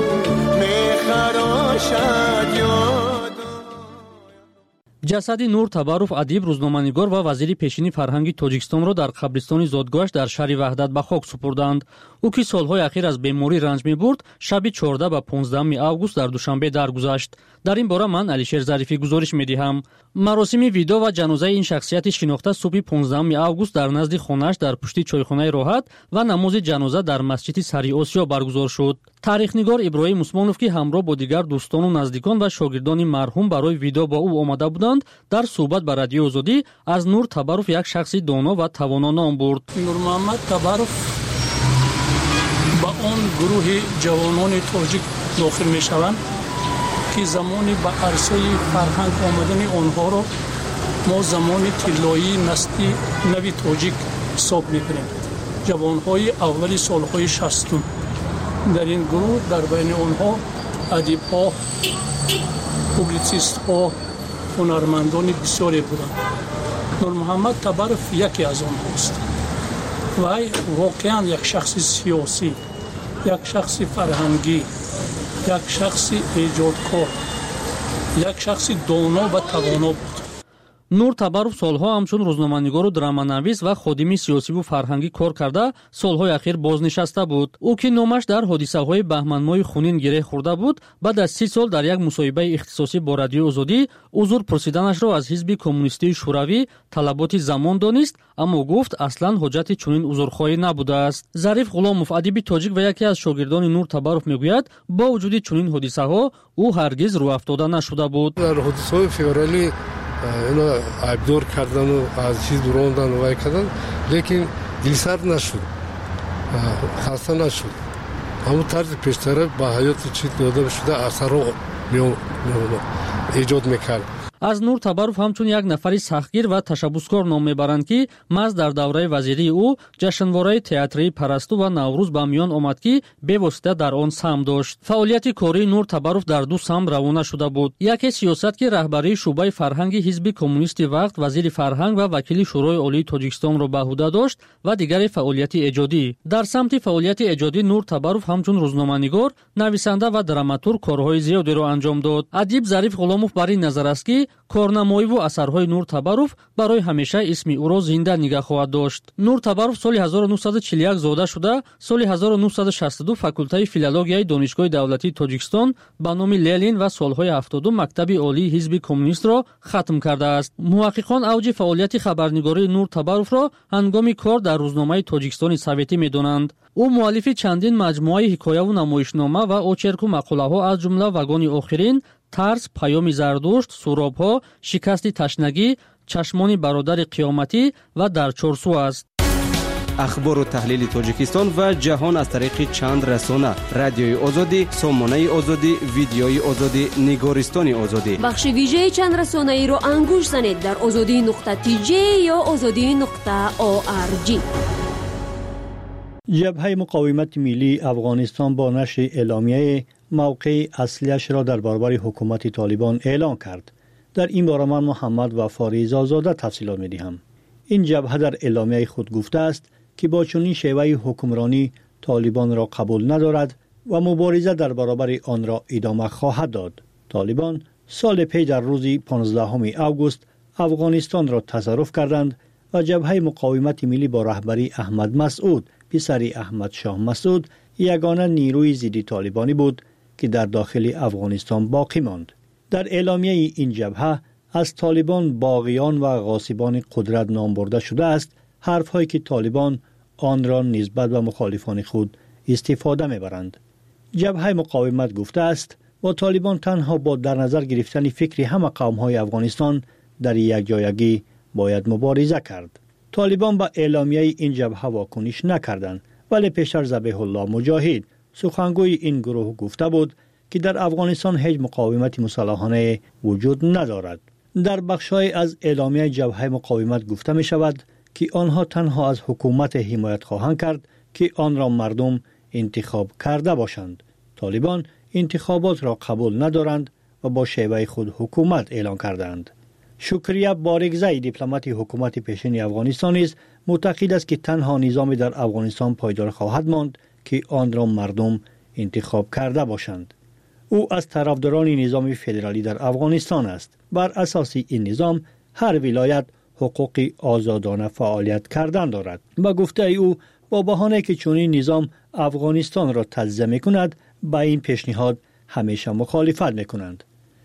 میخراشد یاد. ҷасади Нур Табаров адиб, рӯзноманигор ва вазири пешини фарҳанги Тоҷикистонро дар қабристони зодгоҳаш дар шаҳри Ваҳдат ба хок супурданд. Ӯ ки солҳои ахир аз беморӣ ранҷ мебурд, шаби чордаҳ ба понздаҳуми август дар душанбе даргузашт. дар ин бора ман Алишер Зарифӣ гузориш медиҳам. маросими видо ва ҷанозаи ин шахсияти шинохта субҳи понздаҳуми август дар назди хонааш дар пушти чойхонаи Роҳат ва намози ҷаноза дар масҷиди Сари Осиё баргузор шуд. таърихнигор Иброҳим Усмонов, ки ҳамроҳ бо дигар дӯстону наздикон ва шогирдони марҳум барои видо бо ӯ омада буданд, дар суҳбат ба Радиои Озодӣ аз Нур Табаров як шахси доно ва тавоно ном бурд. Нурмуҳаммад Табаров ба он гурӯҳи ҷавонони тоҷик дохил мешаванд, ки замони ба арсаи фарҳанг омадани онҳоро мо замони тиллоии насли нави тоҷик ҳисоб мекунем. ҷавонҳои аввали солҳои шастум. дар ин гурӯҳ дар байни онҳо адибҳо, публitsистҳо, ҳунармандони бисёре буданд. Нурмуҳаммад Табаров яке аз онҳост. вай воқеан як шахси сиёсӣ, як шахси фарҳангӣ, як шахси эҷодкор, як шахси доно ва тавоно буд. Нур Табаров солҳо ҳамчун рӯзноманигору драманавис ва ходими сиёсиву фарҳангӣ кор карда, солҳои ахир бознишаста буд. ӯ ки номаш дар ҳодисаҳои баҳманмоҳи хунин гиреҳ хӯрда буд, баъд аз си сол дар як мусоҳибаи ихтисосӣ бо Радиои Озодӣ узр пурсиданашро аз ҳизби коммунистии шӯравӣ талаботи замон донист, аммо гуфт аслан ҳоҷати чунин узрхоҳӣ набудааст. Зариф Ғуломов, адиби тоҷик ва яке аз шогирдони Нур Табаров мегӯяд, бо вуҷуди чунин ҳодисаҳо ӯ ҳаргиз рӯафтода нашуда буд. дар ҳодисаҳои февралӣ اینا عیبدار کردن و از چیز روندن و وای کردن، لیکن دلسرد نشد، خسته نشد. همون طرز پیشتره با حیات چیز داده شده اثر رو ایجاد میکرد. аз Нур Табаров ҳамчун як нафари сахтгир ва ташаббускор ном мебаранд, ки маҳз дар давраи вазирии ӯ ҷашнвораи театрии Парасту ва Наврӯз ба миён омад, ки бевосита дар он саҳм дошт. фаъолияти кории Нур Табаров дар ду саҳм равона шуда буд. яке сиёсат, ки раҳбарии шуъбаи фарҳанги ҳизби коммунисти вақт, вазири фарҳанг ва вакили шӯрои олии Тоҷикистонро ба ӯҳда дошт, ва дигаре фаъолияти эҷодӣ. дар самти фаъолияти эҷодӣ Нур Табаров ҳамчун рӯзноманигор, нависанда ва драматург корҳои зиёдеро анҷом дод. адиб Зариф Ғуломов бар ин назар аст, ки корнамоиву асарҳои Нур Табаров барои ҳамеша исми ӯро зинда нигоҳ хоҳад дошт. Нур Табаров соли ҳазору нуҳсаду чилу як зода шуда, соли ҳазору нуҳсаду шасту ду факултаи филологияи Донишгоҳи давлатии Тоҷикистон ба номи Ленин ва солҳои ҳафтоду мактаби олии ҳизби коммунистро хатм кардааст. муҳаққиқон авҷи фаъолияти хабарнигории Нур Табаровро ҳангоми кор дар рӯзномаи Тоҷикистони Советӣ медонанд. ӯ муаллифи чандин маҷмӯаи ҳикояву намоишнома ва очерку мақолаҳо, аз ҷумла Вагони охирин, Тарс, Паёми Зардушт, Суробҳо, Шикасти ташнагӣ, Чашмони бародари қиёматӣ ва Дар чорсу аст. ахбору таҳлили Тоҷикистон ва ҷаҳон аз тариқи чанд расона: Радиои Озодӣ, Сомонаи Озодӣ, Видеои Озодӣ, Нигористони Озодӣ. бахши вижеи чанд расонаиро ангӯш занед дар озодӣ нуқта ти ҷе ё озодӣ нуқта о ар ҷи. ҷабҳаи муқовимати миллии Афғонистон бо нашри эъломияе мавқеи аслиашро дар баробари ҳукумати Толибон эълон кард. дар ин бора ман Муҳаммад Вафори Зозода тафсилот медиҳам. ин ҷабҳа дар эъломияи худ гуфтааст, ки бо чунин шеваи ҳукмронӣ Толибонро қабул надорад ва мубориза дар баробари онро идома хоҳад дод. Толибон соли пеш дар рӯзи понздаҳуми август Афғонистонро тасарруф карданд ва ҷабҳаи муқовимати миллӣ бо раҳбари Аҳмад Масъуд, писари Аҳмад Шоҳ Масъуд, ягона нирӯи зидди Толибонӣ буд, ки дар дохили Афғонистон боқӣ монд. дар эъломияи ин ҷабҳа аз Толибон боғиён ва ғосибони қудрат ном бурда шудааст, ҳарфҳое ки Толибон онро нисбат ба мухолифони худ истифода мебаранд. ҷабҳаи муқовимат гуфтааст, бо Толибон танҳо бо дар назар гирифтани фикри ҳама қавмҳои Афғонистон дар якҷоягӣ бояд мубориза кард. Толибон ба эъломияи ин ҷабҳа вокуниш накарданд, вале пештар Забиҳулло Муҷоҳид, сухангӯи ин гурӯҳ гуфта буд, ки дар Афғонистон ҳеҷ муқовимати мусаллаҳонае вуҷуд надорад. дар бахшҳое аз эъломияи ҷабҳаи муқовимат гуфта мешавад, ки онҳо танҳо аз ҳукумате ҳимоят хоҳанд кард, ки онро мардум интихоб карда бошанд. Толибон интихоботро қабул надоранд ва бо шеваи худ ҳукумат эълон карданд. شکریه بارگزای دیپلمات حکومت پیشین افغانستان است معتقد است که تنها نظامی در افغانستان پایدار خواهد ماند که آن را مردم انتخاب کرده باشند. او از طرفداران نظام فدرالی در افغانستان است. بر اساس این نظام هر ولایت حقوق آزادانه فعالیت کردن دارد. با گفته او با بهانه که چنین نظام افغانستان را تجزیه می‌کند با این پیشنهاد همیشه مخالفت می‌کنند.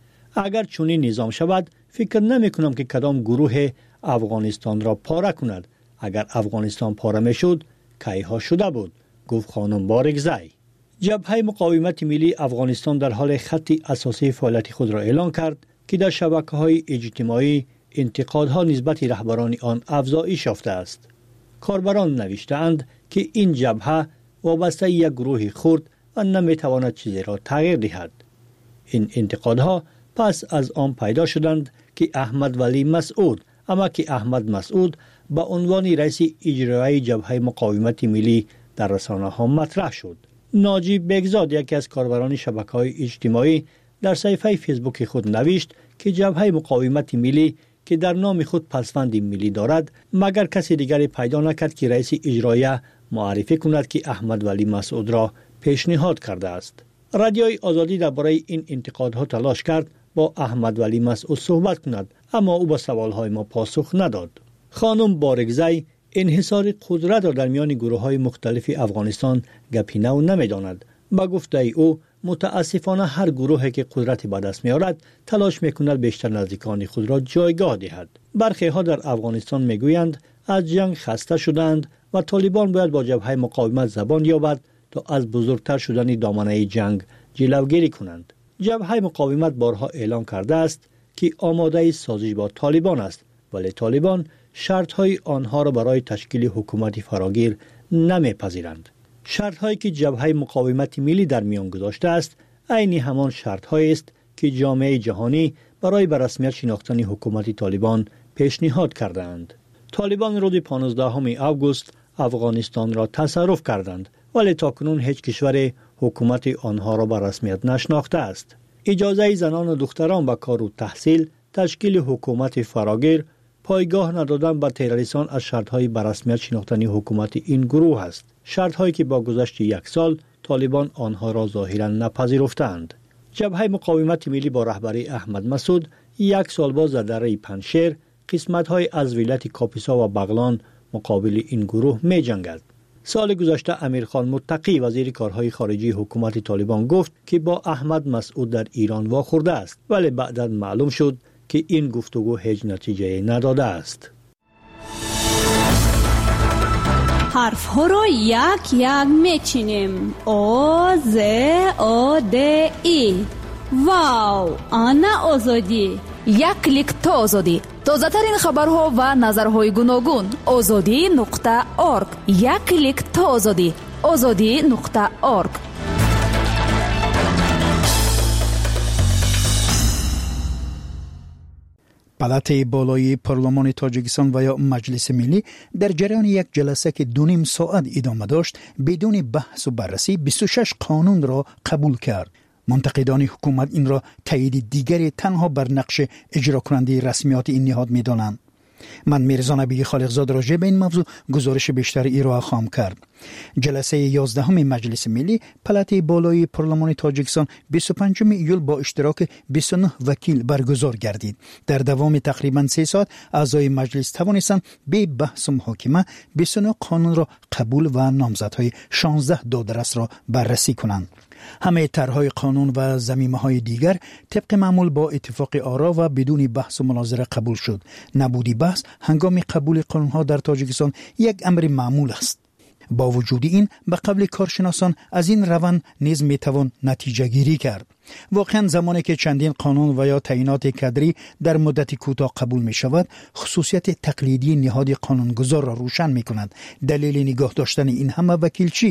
اگر چنین نظام شود فکر نمی‌کنم که کدام گروه افغانستان را پاره کند. اگر افغانستان پاره می‌شد کیها شده بود، گفت خانم بارگزای. جبهه مقاومت ملی افغانستان در حال خط اساسی فعالیت خود را اعلان کرد که در شبکه‌های اجتماعی انتقادها نسبت رهبران آن افزایش یافته است. کاربران نوشته‌اند که این جبهه وابسته یک گروه خرد و نمی‌تواند چیزی را تغییر دهد. این انتقادها پس از آن پیدا شدند که احمد ولی مسعود اما که احمد مسعود با عنوان رئیس اجرایی جبهه مقاومت ملی در رسانه‌ها مطرح شد. ناجی بگزاد یکی از کاربران شبکه‌های اجتماعی در صفحه فیسبوک خود نوشت که جبهه مقاومت ملی که در نام خود پسوند ملی دارد مگر کسی دیگری پیدا نکرد که رئیس اجرایی معرفی کند که احمد ولی مسعود را پیشنهاد کرده است. رادیوی آزادی درباره این انتقادها تلاش کرد با احمد ولی مسعود صحبت کند اما او با سوالهای ما پاسخ نداد. خانم بارگزای انحصار قدرت را در میان گروه‌های مختلف افغانستان گپی نو نمی‌داند. با گفته او متاسفانه هر گروهی که قدرت به دست می‌آورد تلاش می‌کند بیشتر نزدیکان خود را جایگاه دهد. برخی ها در افغانستان می‌گویند از جنگ خسته شدند و طالبان باید با جبهه مقاومت زبان یابد تا از بزرگتر شدن دامنه جنگ جلوگیری کنند. جبهه مقاومت بارها اعلام کرده است که آماده سازش با طالبان است، ولی طالبان شرط‌های آنها را برای تشکیل حکومت فراگیر نمی‌پذیرند. شرط‌هایی که جبهه مقاومت ملی در میان گذاشته است عین همان شرط‌هایی است که جامعه جهانی برای به رسمیت شناختن حکومت طالبان پیشنهاد کردند. طالبان روز پانزدهم آگوست افغانستان را تصرف کردند ولی تاکنون هیچ کشور حکومت آنها را به رسمیت نشناخته است. اجازه زنان و دختران به کار و تحصیل، تشکیل حکومت فراگیر، پایگاه ندادن به تروریستان از شرط‌های به رسمیت شناختن حکومت این گروه است. شرط‌هایی که با گذشت یک سال طالبان آنها را ظاهراً نپذیرفتند. جبهه مقاومت ملی با رهبری احمد مسعود یک سال باز در دره پنجشیر قسمت‌های از ولایت کاپیسا و بغلان مقابل این گروه می‌جنگد. سال گذشته امیرخان متقی وزیر کارهای خارجی حکومت طالبان گفت که با احمد مسعود در ایران واخورده است، ولی بعداً معلوم شد که این گفتگو هیچ نتیجه نداده است. حرف ها را یک یک میچینیم. او ز او د ای. واو، آنا آزادی. یک کلیک تا آزادی. تازه ترین خبرها و نظرهای گوناگون. آزادی نقطه اورگ. یک کلیک تا آزادی. آزادی نقطه اورگ. پالات بالای پارلمان تاجیکستان و یا مجلس ملی در جریان یک جلسه که دو نیم ساعت ادامه داشت بدون بحث و بررسی بیست و شش قانون را قبول کرد. منتقدان حکومت این را تایید دیگری تنها بر نقش اجرا کننده رسمیات این نهاد می دانند. من میرزا نبی خالقزاد راجع به این موضوع گزارش بیشتری ارائه خواهم کرد. جلسه یازدهم مجلس ملی پالات بالای پارلمان تاجیکستان بیست و پنجم ایول با اشتراک بیست و نه وکیل برگزار گردید. در دوام تقریبا سه ساعت اعضای مجلس توانستند به بحث و محاکمه بیست و نه قانون را قبول و نامزدهای شانزده دادرس را بررسی کنند. همه طرح‌های قانون و ضمیمه‌های دیگر طبق معمول با اتفاق آرا و بدون بحث و مناظره قبول شد. نبودی بحث هنگام قبول قانون‌ها در تاجیکستان یک امر معمول است. با وجود این به قبل کارشناسان از این روند نیز میتوان نتیجه گیری کرد. واقعا زمانی که چندین قانون و یا تعیینات کادری در مدت کوتاه قبول می شود خصوصیت تقلیدی نهاد قانونگذار را روشن می کند. دلیل نگاه داشتن این همه وکیل چیست؟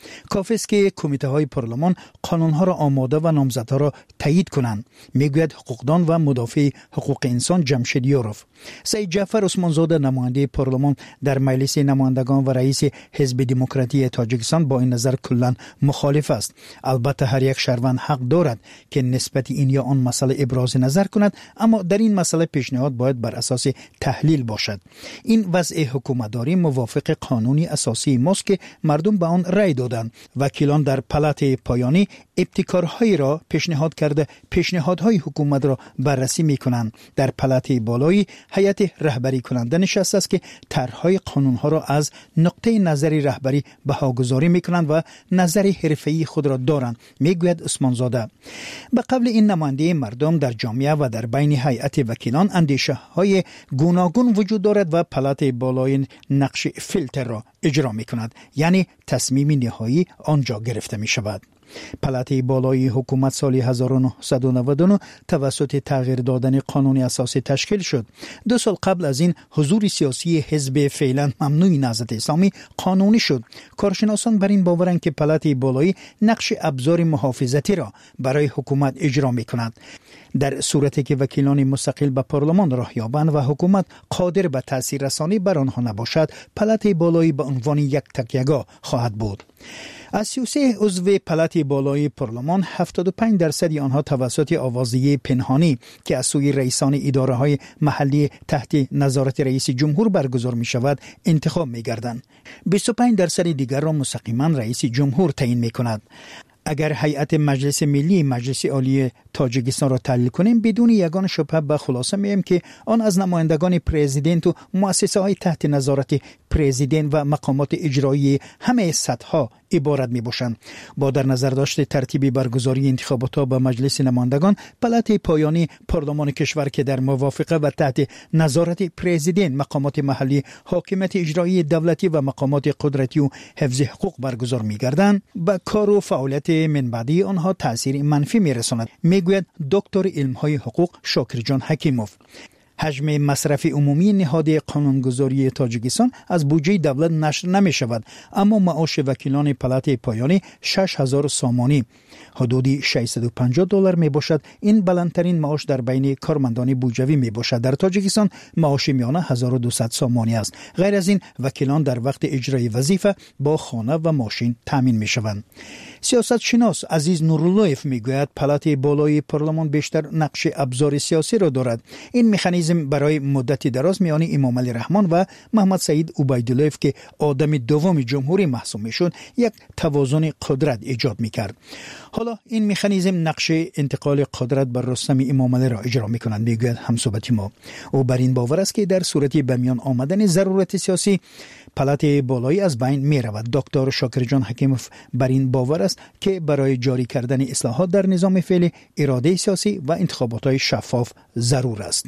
کافی است که کمیته های پارلمان قانون ها را آماده و نامزدها را تایید کنند، میگوید حقوقدان و مدافع حقوق انسان جمشید یوروف. سید جعفر عثمانزاده نماینده پارلمان در مجلس نمایندگان و رئیس حزب دموکراتی تاجیکستان با این نظر کلا مخالف است. البته هر یک شهروند حق دارد که نسبت این یا آن مسئله ابراز نظر کند، اما در این مسئله پیشنهاد باید بر اساس تحلیل باشد. این وضع حکومتداری موافق قانونی اساسی ماست که مردم به آن رأی دادند. وکیلان در پلات پایانی ابتکارهایی را پیشنهاد کرده پیشنهادهای حکومت را بررسی می‌کنند. در پلات بالایی هیئت رهبری کننده نشسته است که طرح‌های قانون‌ها را از نقطه نظری رهبری بهاگذاری می‌کنند و نظر حرفه‌ای خود را دارند، میگوید عثمانزاده. به قبل این نماینده مردم در جامعه و در بین هیئت وکیلان اندیشه‌های گوناگون وجود دارد و پلات بالای نقش فیلتر را اجرا می‌کند، یعنی تصمیم نهایی آنجا گرفته می‌شود. پلات بالای حکومت سال هزار و نهصد و نود و نه توسط تغییر دادن قانون اساسی تشکیل شد. دو سال قبل از این حضور سیاسی حزب فعلا ممنوع نهضت اسلامی قانونی شد. کارشناسان بر این باورند که پلات بالایی نقش ابزار محافظتی را برای حکومت اجرا می‌کند. در صورتی که وکیلان مستقل به پارلمان راه یابند و حکومت قادر به تاثیر رسانی بر آنها نباشد، پلات بالایی به عنوان یک تکیه‌گاه خواهد بود. از سی و سه عضو پلات بالای پارلمان هفتاد و پنج درصد آنها توسط آوازی پنهانی که از سوی رئیسان اداره های محلی تحت نظارت رئیس جمهور برگزار می شود انتخاب می گردند. بیست و پنج درصد دیگر را مستقیما رئیس جمهور تعیین می کند. اگر هیئت مجلس ملی مجلس عالی تاجیکستان را تحلیل کنیم، بدون یگان شبهه به خلاصه می‌آییم که آن از نمایندگان پرزیدنت و مؤسسه‌های تحت نظارت پرزیدنت و مقامات اجرایی همه سطح‌ها عبارت می‌باشند. با در نظر داشت ترتیب برگزاری انتخابات به مجلس نمایندگان، پلات پایانی پارلمان کشور که در موافقه و تحت نظارت پرزیدنت، مقامات محلی، حاکمیت اجرایی دولتی و مقامات قدرتی و حفظ حقوق برگزار می‌گردند، به کار و فعالیت من بعدی آنها تأثیر منفی می‌رساند، میگوید دکتر علم‌های حقوق شاکر جان حکیموف. حجم مصرف عمومی نهاد قانونگذاری تاجیکستان از بودجه دولت نشر نمی شود، اما معاش وکیلان پلات پایانی شش هزار سامانی حدودی ششصد و پنجاه دلار می باشد. این بلندترین معاش در بین کارمندان بودجوی می باشد. در تاجیکستان معاش میانه هزار و دویست سامانی است. غیر از این وکیلان در وقت اجرای وظیفه با خانه و ماشین تامین می شوند. سیاست شناس عزیز نوراللهیف می گوید پلات بالای پارلمان بیشتر نقش ابزار سیاسی را دارد. این مکانیزم برای مدت دراز میان امام علی رحمان و محمد سعید عبیداللهیف که آدم دوم جمهوری محسوب میشد، یک توازن قدرت ایجاد میکرد. حالا این مکانیزم نقش انتقال قدرت بر رستم امام علی را اجرا میکنند، میگوید همصحبتی ما. او بر این باور است که در صورتی به میان آمدن ضرورت سیاسی، پلات بالایی از بین می رود. دکتر شاکر جان حکیموف بر این باور است که برای جاری کردن اصلاحات در نظام فعلی اراده سیاسی و انتخابات شفاف ضرور است.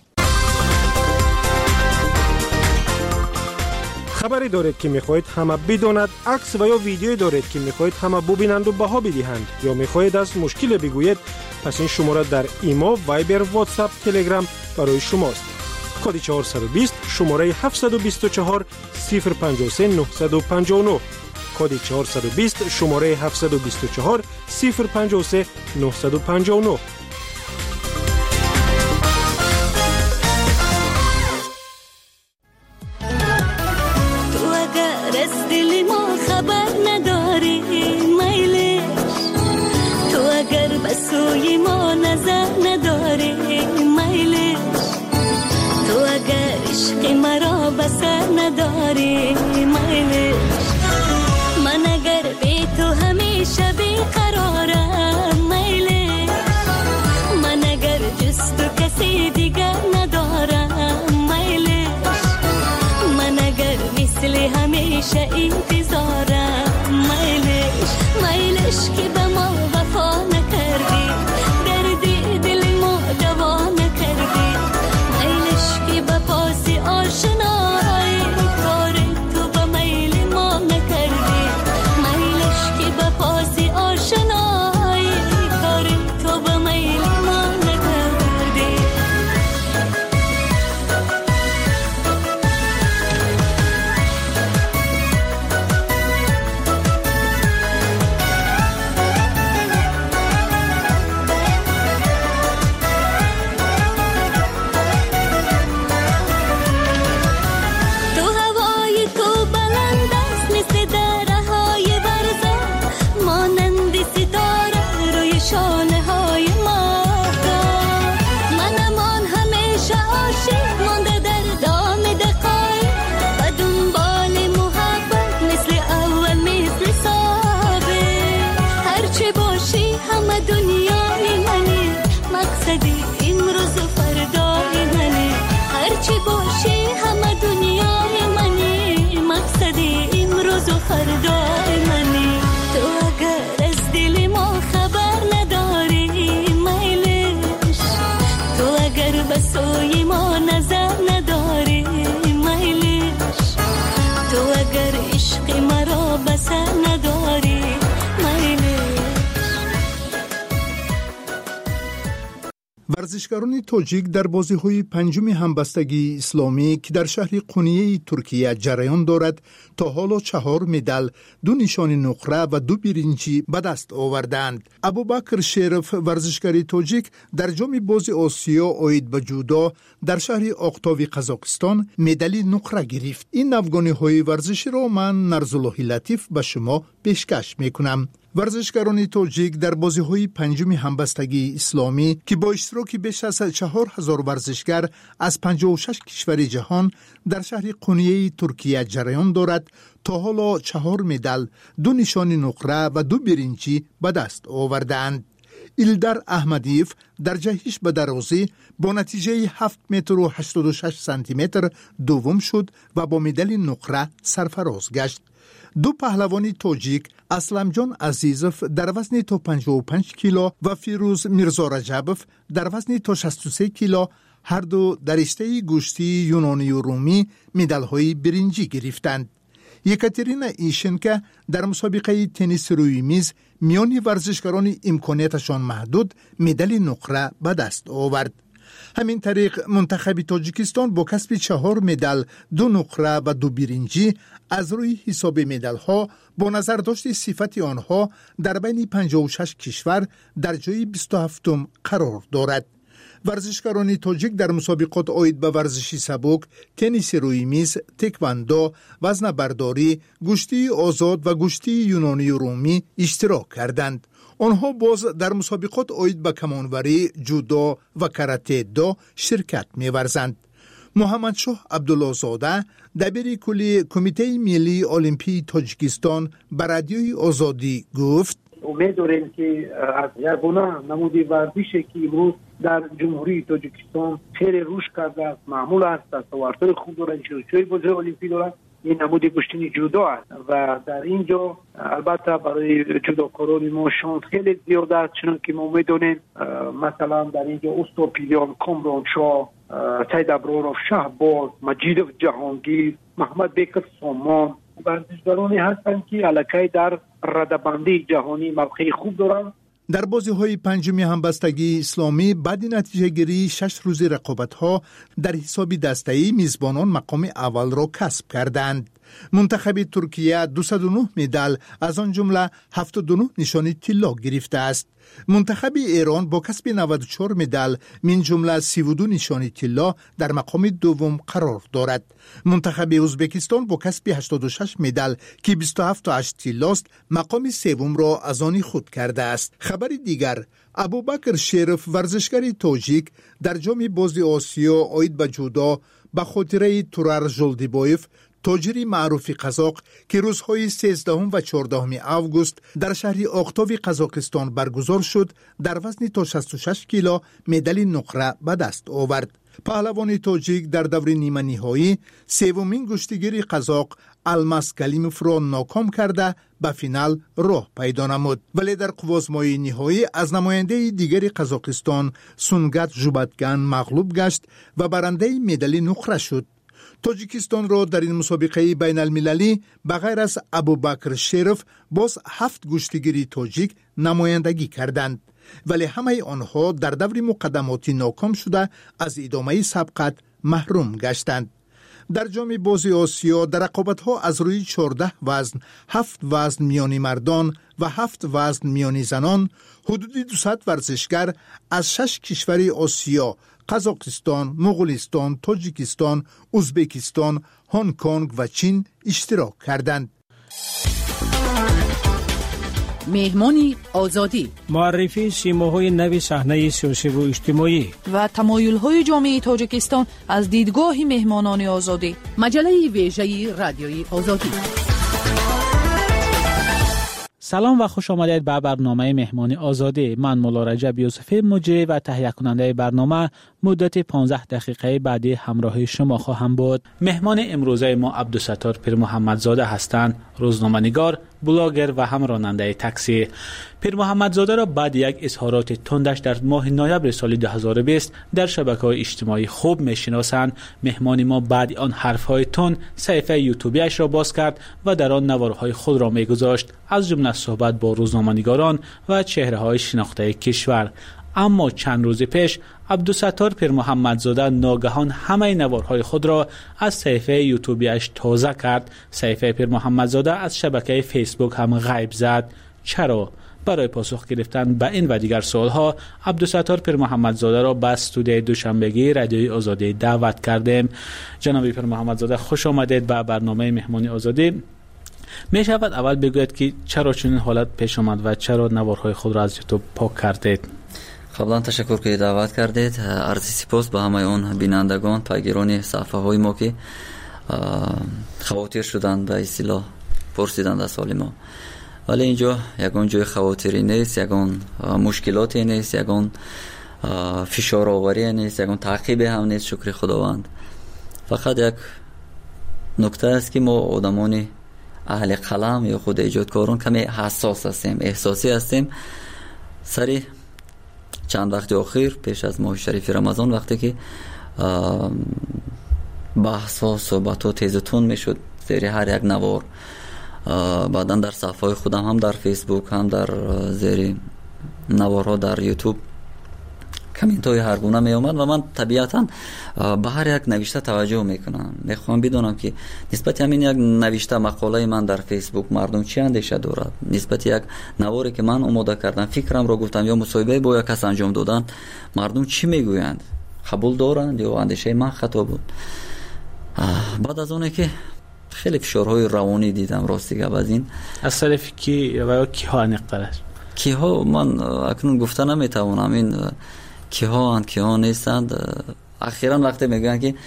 خبری دارید که میخواهید همه بداند، عکس و یا ویدیویی دارید که میخواهید همه ببینند و بها بدهند، یا میخواهید از مشکل بگویید، پس این شماره در ایمو، وایبر، واتساپ، تلگرام برای شماست. کد چهارصد و بیست شماره هفتصد و بیست و چهار صفر پنجاه و سه نهصد و پنجاه و نه. کد چهارصد و بیست شماره هفتصد و بیست و چهار صفر پنجاه و سه نهصد و پنجاه و نه. سوی ما نظر نداری میلی، تو اگر عشق مرا بسر نداری میلی، من اگر بی تو همیشه بیقرارم میلی، من اگر جز تو کسی دیگر ندارم میلی، من اگر مثل همیشه انتظارم میلیش، میلیش که به ما وفا نکردی، دردی دل ما دوا نکردی، میلیش که به پاس آشنایی کار تو به میل ما نکردی، میلیش که به پاس آشنایی کار تو به میل ما نکردی. امروز و فردای منی. تو اگر از دل ما خبر نداری میلش، تو اگر به سوی ما نظر نداری میلش، تو اگر عشق مرا بسر نداری میلش. ورزشکاران تاجیک در بازی‌های پنجم همبستگی اسلامی که در شهر قونیه ترکیه جریان دارد تا حالا چهار مدال، دو نشان نقره و دو برنجی به دست آوردند. ابوبکر شرف ورزشکار تاجیک در جام بازی آسیا عاید به جودو در شهر آقتاوی قزاقستان مدال نقره گرفت. این افغانی‌های ورزشی را من نرزالله لطیف به شما پیشکش میکنم. ورزشکاران تاجیک در بازی‌های پنجم همبستگی اسلامی که با اشتراک بیش از چهار هزار ورزشکار از پنجاه و شش کشور جهان در شهر قونیه ترکیه جریان دارد تا حالا چهار مدال، دو نشان نقره و دو برنجی به دست آوردند. ایلدار احمدیف در جهش به درازی با نتیجه هفت متر و هشتاد و شش سانتی متر دوم شد و با مدال نقره سرفراز گشت. دو پهلوان تاجیک اسلمجان عزیزف در وزن تا پنجاه و پنج کیلو و فیروز میرزا رجبف در وزن تا شصت و سه کیلو هر دو در رشته گوشتی یونانی و رومی مدال‌های برنجی گرفتند. یکاترینا ایشنکا در مسابقه تنیس روی میز میان ورزشکاران امکاناتشان محدود مدال نقره به دست آورد. همین طریق منتخب تاجیکستان با کسب چهار مدال، دو نقره و دو برنجی از روی حساب مدال ها با نظر داشت صفت آنها در بین پنجاه و شش کشور در جای بیست و هفتم قرار دارد. ورزشکاران تاجیک در مسابقات عاید به ورزشی سبک، تنیس روی میز، تکواندو، وزن برداری، گوشتی آزاد و گوشتی یونانی و رومی اشتراک کردند. آنها باز در مسابقات عاید به کمانوری، جودو و کاراته دو شرکت می‌ورزند. محمد شاه عبدالله زاده دبیر کلی کمیته ملی المپی تاجیکستان به رادیوی آزادی گفت: امید داریم که از یگانه نمودی ورزشی که امروز در جمهوری تاجیکستان خیلی رشد کرده است، معمول است، دستاوردهای خوب دارد، شرکت‌های بزرگ المپی دارد. این نمود گشتنی جودو است و در اینجا البته برای جودوکاران ما شانس خیلی زیاد است، چون که ما میدونیم مثلا در اینجا استوپیلیان، کامران شاه، سید ابرارов شهباز، مجیدov جهانگیر، محمد بیکر سامان ورزشکارانی هستند که الکی در رده‌بندی جهانی موقع خوب دارند. در بازی‌های پنجم همبستگی اسلامی بعد نتیجه گیری شش روز رقابت‌ها در حساب دسته‌ای میزبانان مقام اول را کسب کردند. منتخب ترکیه دویست و نه مدال از آن جمله هفتاد و نه نشانی طلا گرفته است. منتخب ایران با کسب نود و چهار مدال من جمله سی و دو نشانی طلا در مقام دوم قرار دارد. منتخب ازبکستان با کسب هشتاد و شش مدال که بیست و هفت تا هشت طلاست مقام سوم را از آن خود کرده است. خبر دیگر: ابوبکر شرف ورزشکار تاجیک در جام بازی آسیا عاید به جودو به خاطره تورار ژولدیبایف تاجری معروف قزاق که روزهای سیزدهم و چهاردهم آگوست در شهر آقتاوی قزاقستان برگزار شد در وزن تا شصت و شش کیلو مدال نقره به دست آورد. پهلوان تاجیک در دور نیمه نهایی سومین گشتیگیر قزاق الماس کلیموف را ناکام کرده به فینال راه پیدا نمود، ولی در قوازمای نهایی از نماینده دیگر قزاقستان سونگات ژوباتگان مغلوب گشت و برنده مدال نقره شد. تاجیکستان را در این مسابقه بین المللی بغیر از ابوبکر شرف باز هفت گشتیگیر تاجیک نمایندگی کردند، ولی همه آنها در دور مقدماتی ناکام شده از ادامه سبقت محروم گشتند. در جام بازی آسیا در رقابت‌ها از روی چهارده وزن، هفت وزن میانی مردان و هفت وزن میانی زنان حدود دویست ورزشکار از شش کشور آسیا، قزاقستان، مغولستان، تاجیکستان، ازبکستان، هنگ کنگ و چین اشتراک کردند. مهمانی آزادی، معرفی سیماهای نوی صحنه سیاسی و اجتماعی و تمایل‌های جامعه تاجیکستان از دیدگاه مهمانان آزادی. مجله ویژه رادیوی آزادی. سلام و خوش آمدید به برنامه مهمانی آزادی. من مولا رجب یوسفی مجری و تهیه کننده برنامه مدت پانزده دقیقه بعدی همراه شما خواهم بود. مهمان امروزه ما عبدالستار پیر محمدزاده هستند، روزنامه‌نگار، بلاگر و هم راننده تاکسی. پیر محمدزاده را بعد یک اظهارات تندش در ماه نوامبر سال دو هزار و بیست در شبکه‌های اجتماعی خوب می‌شناسند. مهمان ما بعد آن حرف‌های تند صفحه یوتیوبیش را باز کرد و در آن نوارهای خود را می‌گذاشت، از جمله صحبت با روزنامه‌نگاران و چهره‌های شناخته کشور. اما چند روز پیش عبدالستار پیر محمدزاده ناگهان همه نوارهای خود را از صفحه یوتیوبیش تازه کرد. صفحه پیر محمدزاده از شبکه فیسبوک هم غیب زد. چرا؟ برای پاسخ گرفتن به این و دیگر سوالها عبدالستار پیر محمدزاده را به استودیوی دوشنبگی رادیوی آزادی دعوت کردیم. جناب پیر محمدزاده خوش آمدید به برنامه مهمانی آزادی. می شود اول بگوید که چرا چنین حالت پیش آمد و چرا نوارهای خود را از یوتیوب پاک کردید؟ قبلا تشکر که دعوت کردید. عرض سپاس به همه اون بینندگان، پیگیران صفحه های ما که خواطر شدند، به اصطلاح پرسیدند از حال ما. ولی اینجا یگان جای خواطری نیست، یگان مشکلاتی نیست، یگان فشار آوری نیست، یگان تعقیب هم نیست، شکر خداوند. فقط یک نکته است که ما آدمان اهل قلم یا خود ایجادکاران کمی حساس هستیم، احساسی هستیم. سری چند وقت اخیر پیش از ماه شریف رمضان وقتی که بحث ها صحبت ها تیز و تند میشد زیر هر یک نوار، بعدا در صفحه خودم هم در فیسبوک هم در زیر نوارها در یوتیوب کامنت های هر گونه می اومد و من طبیعتا به هر یک نوشته توجه میکنم. میخوام بدونم که نسبت همین یک نوشته مقاله من در فیسبوک مردم چی اندیشه دارد، نسبت یک نواری که من آماده کردم، فکرم رو گفتم یا مصاحبه با یک کس انجام دادن، مردم چی میگویند، قبول دارند یا اندیشه من خطا بود. بعد از اونه که خیلی فشارهای روانی دیدم راستی گپ از این از طرف کی و کی ها نقدرش کی ها من اکنون گفته نمیتوانم این کی ها اند کی ها نیستند. اخیراً وقتی میگن که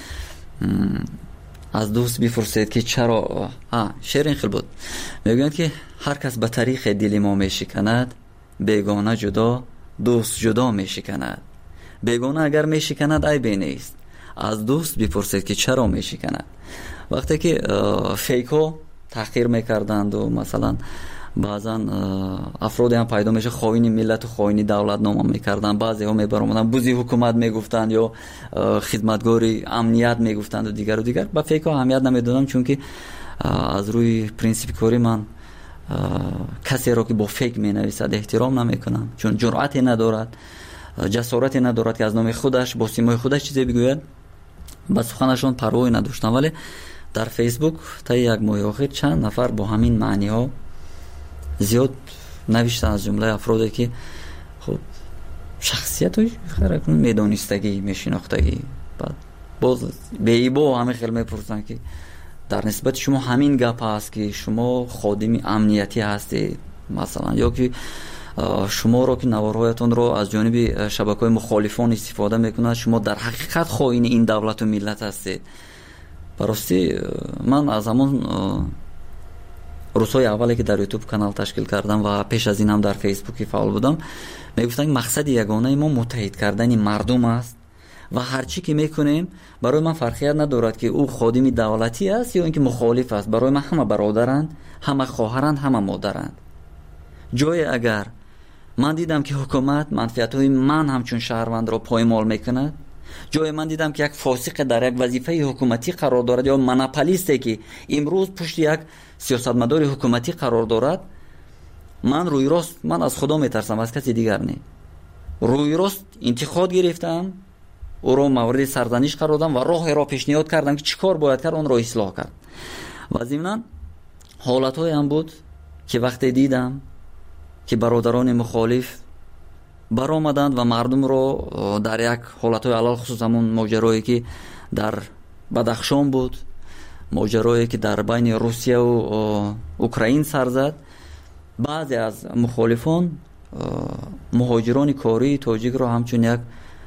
از دوست بپرسید که چرا، ها شعر این خیلی بود، میگن که هر کس به طریق دل ما میشکند، بیگانه جدا دوست جدا میشکند. بیگانه اگر میشکند عیبی نیست، از دوست بپرسید که چرا میشکند. وقتی که فیکو تحقیر میکردند و مثلا بعضا افرادی هم پیدا میشه خائن ملت و خائن دولت نام میکردن، بعضی ها میبرامدن بوزی حکومت میگفتند یا خدمتگاری امنیت میگفتند و دیگر و دیگر. با فیکو اهمیت نمیدادم چون که از روی پرینسیپ کاری من کسی را که با فیک مینویسد احترام نمیکنم، چون جرأتی ندارد، جسارتی ندارد که از نام خودش با سیمای خودش چیزی بگوید. با سخنشون پروایی نداشتم. ولی در فیسبوک تا یک ماه اخیر چند نفر با همین معنی ها زیاد نوشتن، از جمله افرادی که خب شخصیت های خیلی میدانستگی میشناختگی، بعد باز به ایبا همه خیلی میپرسن که در نسبت شما همین گپ هست که شما خادم امنیتی هستید مثلا، یا که شما رو که نوارهایتون رو از جانب شبکه‌های مخالفان استفاده میکنند، شما در حقیقت خائن این دولت و ملت هستید. براستی من از همون روزهای اولی که در یوتیوب کانال تشکیل کردم و پیش از این هم در فیسبوک فعال بودم، میگفتن که مقصد یگانه ما متحد کردن مردم است و هر چی که میکنیم برای من فرقیت ندارد که او خادم دولتی است یا اینکه مخالف است. برای من همه برادرند، همه خواهرند، همه مادرند. جای اگر من دیدم که حکومت منفعت‌های من همچون شهروند را پایمال میکند، جای من دیدم که یک فاسق در یک وظیفه حکومتی قرار دارد یا مناپولیستی که امروز پشت یک سیاستمدار حکومتی قرار دارد، من روی راست من از خدا میترسم، از کسی دیگر نه. روی راست انتقاد گرفتم، او را مورد سرزنش قرار دادم و راه را پیشنهاد کردم که چیکار باید کرد، اون را اصلاح کرد. و ضمن حالت‌های هم بود که وقتی دیدم که برادران مخالف برآمدند و مردم رو در یک حالت‌های علل خصوص همون ماجرایی که در بدخشان بود، ماجرایی که در بین روسیه و اوکراین سر زد، بعضی از مخالفان مهاجران کاری تاجیک رو همچون یک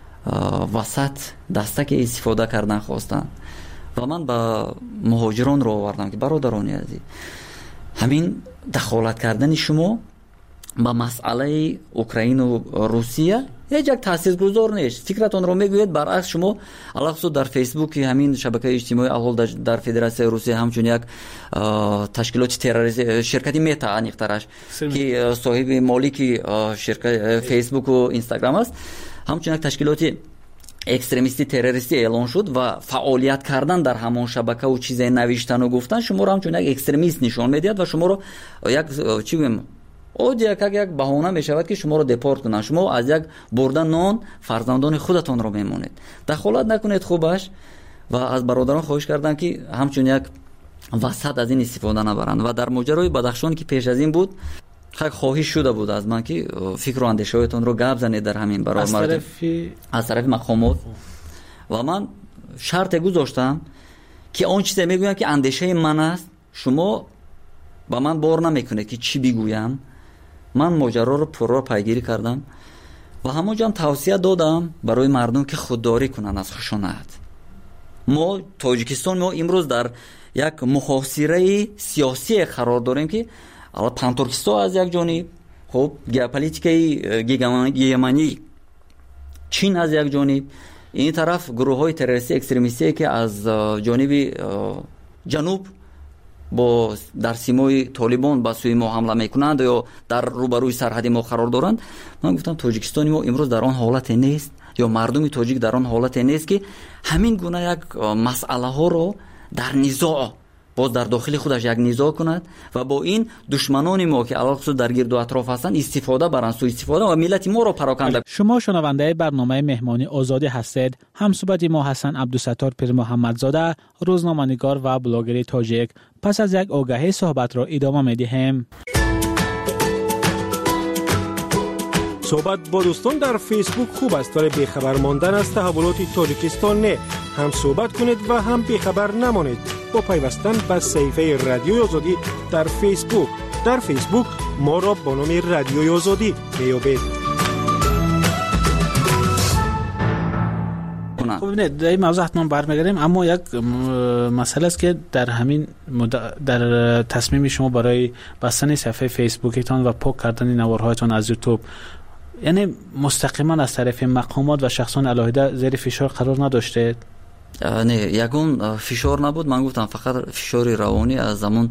وسط دستک استفاده کردن خواستن و من با مهاجران رو آوردم که برادران عزیز، همین دخالت کردن شما با مسئله اوکراین و روسیه هیچ یک تاثیرگذار نیست. فکرتون رو میگوید برعکس شما علاوه در فیسبوک همین شبکه اجتماعی الحال در فدراسیون روسیه همچون یک تشکیلات تروریستی شرکتی متا انیقترش که صاحب مالکی شرکت فیسبوک و اینستاگرام است همچون یک تشکیلاتی اکستریمیستی تروریستی اعلان شد و فعالیت کردن در همان شبکه و چیزای نوشتن و گفتن شما رو همچون یک اکستریمیست نشان میدهد و شما رو یک چی بگم او یک یک بهانه میشود که شما رو دپورت کنن. شما از یک بردن نان فرزندان خودتون رو میمونید. دخالت نکنید خوبش و از برادران خواهش کردم که همچون یک وسط از این استفاده نبرند. و در ماجرای بدخشان که پیش از این بود خیلی خواهش شده بود از من که فکر و اندیشه‌هایتون رو گپ زنید در همین برای از مردم طرف از طرف مقامات و من شرط گذاشتم که اون چیزی میگویم که اندیشه من است شما با من بار نمیکنه که چی بگویم. من ماجرا رو پرو پیگیری کردم و همونجا هم توصیه دادم برای مردم که خودداری کنن از خشونت. ما تاجیکستان ما امروز در یک محاصره سیاسی قرار داریم که الان پانتورکستان از یک جانب، خب ژئوپلیتیکای گیگمانی چین از یک جانب، این طرف گروه های تروریستی اکستریمیستی که از جانب جنوب با در سیمای طالبان با سوی ما حمله میکنند یا در روبروی سرحد ما قرار دارند. من گفتم تاجیکستان ما امروز در آن حالت نیست یا مردم تاجیک در آن حالت نیست که همین گونه یک مسئله ها رو در نزاع باز در داخل خودش یک نزاع کند و با این دشمنان ما که علاوه در گرد و اطراف هستند استفاده برند، سوء استفاده و ملت ما رو پراکنده. شما شنونده برنامه مهمانی آزادی هستید. همصحبت ما حسن عبدالستار پیر محمدزاده، روزنامه‌نگار و بلاگر تاجیک. پس از یک آگهی صحبت را ادامه می‌دهیم. صحبت با دوستان در فیسبوک خوب است ولی بیخبر ماندن از تحولات تاجیکستان نه. هم صحبت کنید و هم بیخبر نمانید با پیوستن به صفحه رادیوی آزادی در فیسبوک. در فیسبوک ما را با نام رادیوی آزادی میابید. خب ببینید در این موضوع حتما برمیگردیم، اما یک مسئله است که در همین در تصمیم شما برای بستن صفحه فیسبوکتان و پاک کردن نوارهایتان از یوتیوب، یعنی مستقیما از طرف مقامات و شخصان علاهده زیر فشار قرار نداشته؟ نه، یگون فشار نبود. من گفتم فقط فشار روانی از زمان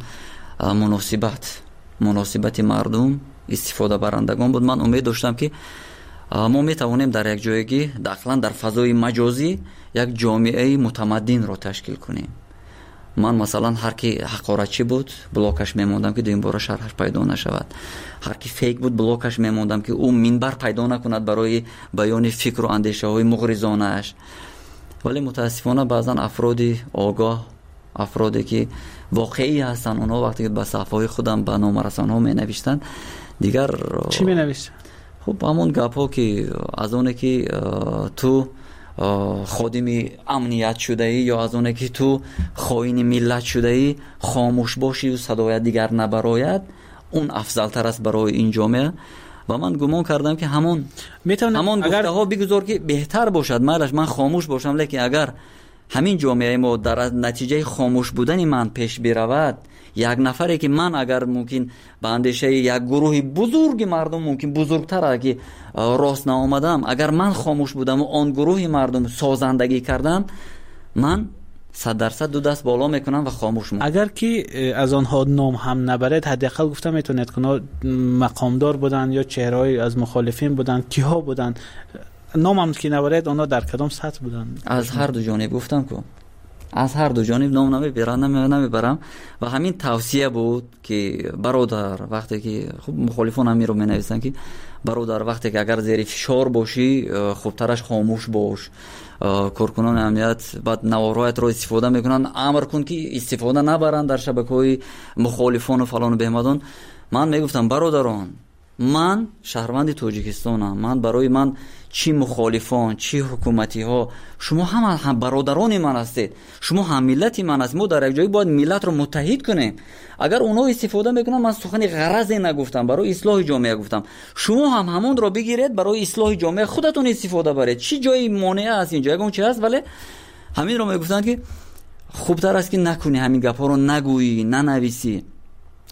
مناسبت مناسبت مردم استفاده برندگان بود. من امید داشتم که ما میتوانیم در یک جایگی داخلا در فضای مجازی یک جامعه متمدن را تشکیل کنیم. من مثلا هر کی حقارتچی بود بلاکش میموندم که دویم بار شرحش پیدا نشود. هر کی فیک بود بلاکش میموندم که او منبر پیدا نکند برای بیان فکر و اندیشه های مغرضانه اش. ولی متاسفانه بعضا افرادی آگاه، افرادی که واقعی هستن، اونا وقتی که به صفحه خودم به نامه رسانه ها می نوشتن دیگر چی می نوشتن؟ خب همون گپ ها که از اونه که تو خادم امنیت شده ای یا از اونه که تو خائن ملت شده ای خاموش باشی و صدایت دیگر نبراید، اون افضل تر است برای این جامعه. و من گمان کردم که همون همون گفته ها بگذار که بهتر باشد، مالش من خاموش باشم، لیکن اگر همین جامعه ما در نتیجه خاموش بودن من پیش برود، یک نفری که من اگر ممکن به اندیشه یک گروه بزرگ مردم ممکن بزرگتر اگه راست نآمدم، اگر من خاموش بودم و آن گروه مردم سازندگی کردم، من صد درصد دو دست بالا میکنم و خاموش میکنم. اگر که از آنها نام هم نبرد، حداقل گفتم میتونید که مقامدار بودن یا چهره‌ای از مخالفین بودن، کیها بودن، نام هم که نبرد آنها در کدام سطح بودن؟ از هر دو جانب گفتم که از هر دو جانب نام نمیبرم نمیبرم و همین توصیه بود که برادر وقتی که خب مخالفان هم رو مینویسن که برادر وقتی که اگر زیر فشار باشی خوبترش خاموش باش. کارکنان امنیت بعد نوارهایت رو استفاده میکنن، امر کن که استفاده نبرن در شبکه‌های مخالفان و فلان و بهمدان. من میگفتم برادران، من شهروند تاجیکستانم، من برای من چی مخالفان چی حکومتی ها، شما هم هم برادران من هستید، شما هم ملت من هستید. ما در یک جایی باید ملت رو متحد کنیم. اگر اونا استفاده میکنن، من سخن غرضی نگفتم، برای اصلاح جامعه گفتم، شما هم همون رو بگیرید برای اصلاح جامعه خودتون استفاده برید. چی جایی مانع است اینجا اون چی هست؟ ولی همین رو میگفتن که خوبتر است که نکنی، همین گپا رو نگویی، ننویسی.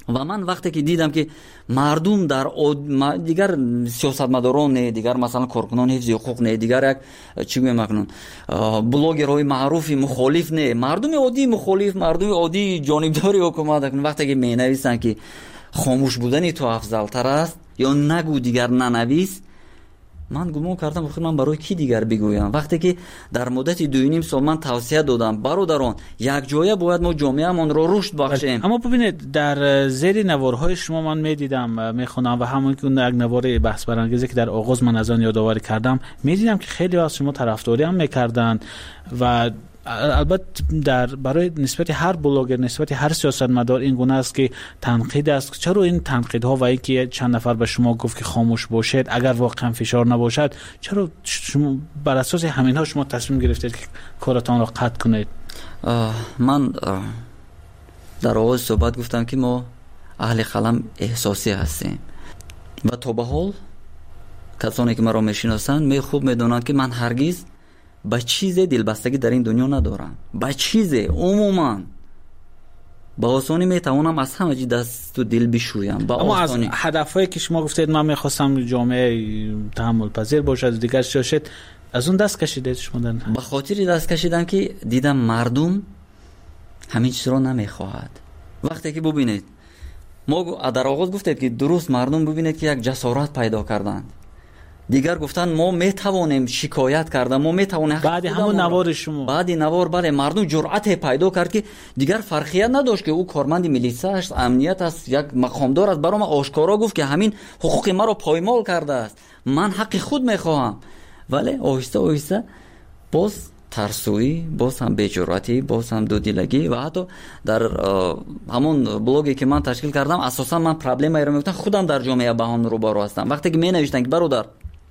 و من وقتی که دیدم که مردم در اود... دیگر سیاستمداران نه، دیگر مثلا کارکنان حفظ حقوق نه، دیگر یک چی میگم اکنون بلاگرهای معروف مخالف نه، مردم عادی مخالف، مردم عادی جانبداری حکومت اکنون وقتی که می نویسن که خاموش بودن تو افضل تر است یا نگو دیگر ننویس، من گمان کردم آخر من برای کی دیگر بگویم؟ وقتی که در مدت دو نیم سال من توصیه دادم برادران یک جایه باید ما جامعه‌مان رو رشد بخشیم. اما ببینید در زیر نوارهای شما من میدیدم میخونم و همون که یک نوار بحث برانگیزی که در آغاز من از آن یادآوری کردم میدیدم که خیلی از شما طرفداری هم میکردن و البته در برای نسبت هر بلاگر نسبت هر سیاستمدار این گونه است که تنقید است. چرا این تنقیدها و اینکه چند نفر به شما گفت که خاموش باشید اگر واقعا فشار نباشد، چرا شما بر اساس همینها شما تصمیم گرفتید که کارتان را قطع کنید؟ من در آغاز صحبت گفتم که ما اهل قلم احساسی هستیم و تا به حال کسانی که مرا میشناسند می خوب میدونند که من هرگز با چیز دلبستگی در این دنیا ندارم. با چیز عموما با آسانی میتوانم از همه چی دست و دل بشویم. با اما آسانی. از هدفهایی که شما گفتید من میخواستم جامعه تحمل پذیر باشد دیگر شاشد، از اون دست کشیدید شما؟ به خاطر دست کشیدم که دیدم مردم همین چیز رو نمیخواهد. وقتی که ببینید ما در آغاز گفتید که درست مردم ببینید که یک جسارت پیدا کردند، دیگر گفتن ما میتوانیم شکایت کردن، ما میتوانیم بعد همون نوار شما بعد نوار بله مردم جرأت پیدا کرد که دیگر فرقیت نداشت که او کارمند میلیسا است، امنیت است، یک مقامدار است، برام آشکارا گفت که همین حقوق ما رو پایمال کرده است، من حق خود میخواهم. ولی آهسته آهسته باز ترسویی، باز هم بی‌جرأتی، باز هم دودیلگی و حتی در همون بلاگی که من تشکیل کردم اساسا من پرابلمی رو میگفتم خودم در جامعه با هم رو برو هستم. وقتی که می نوشتن که برادر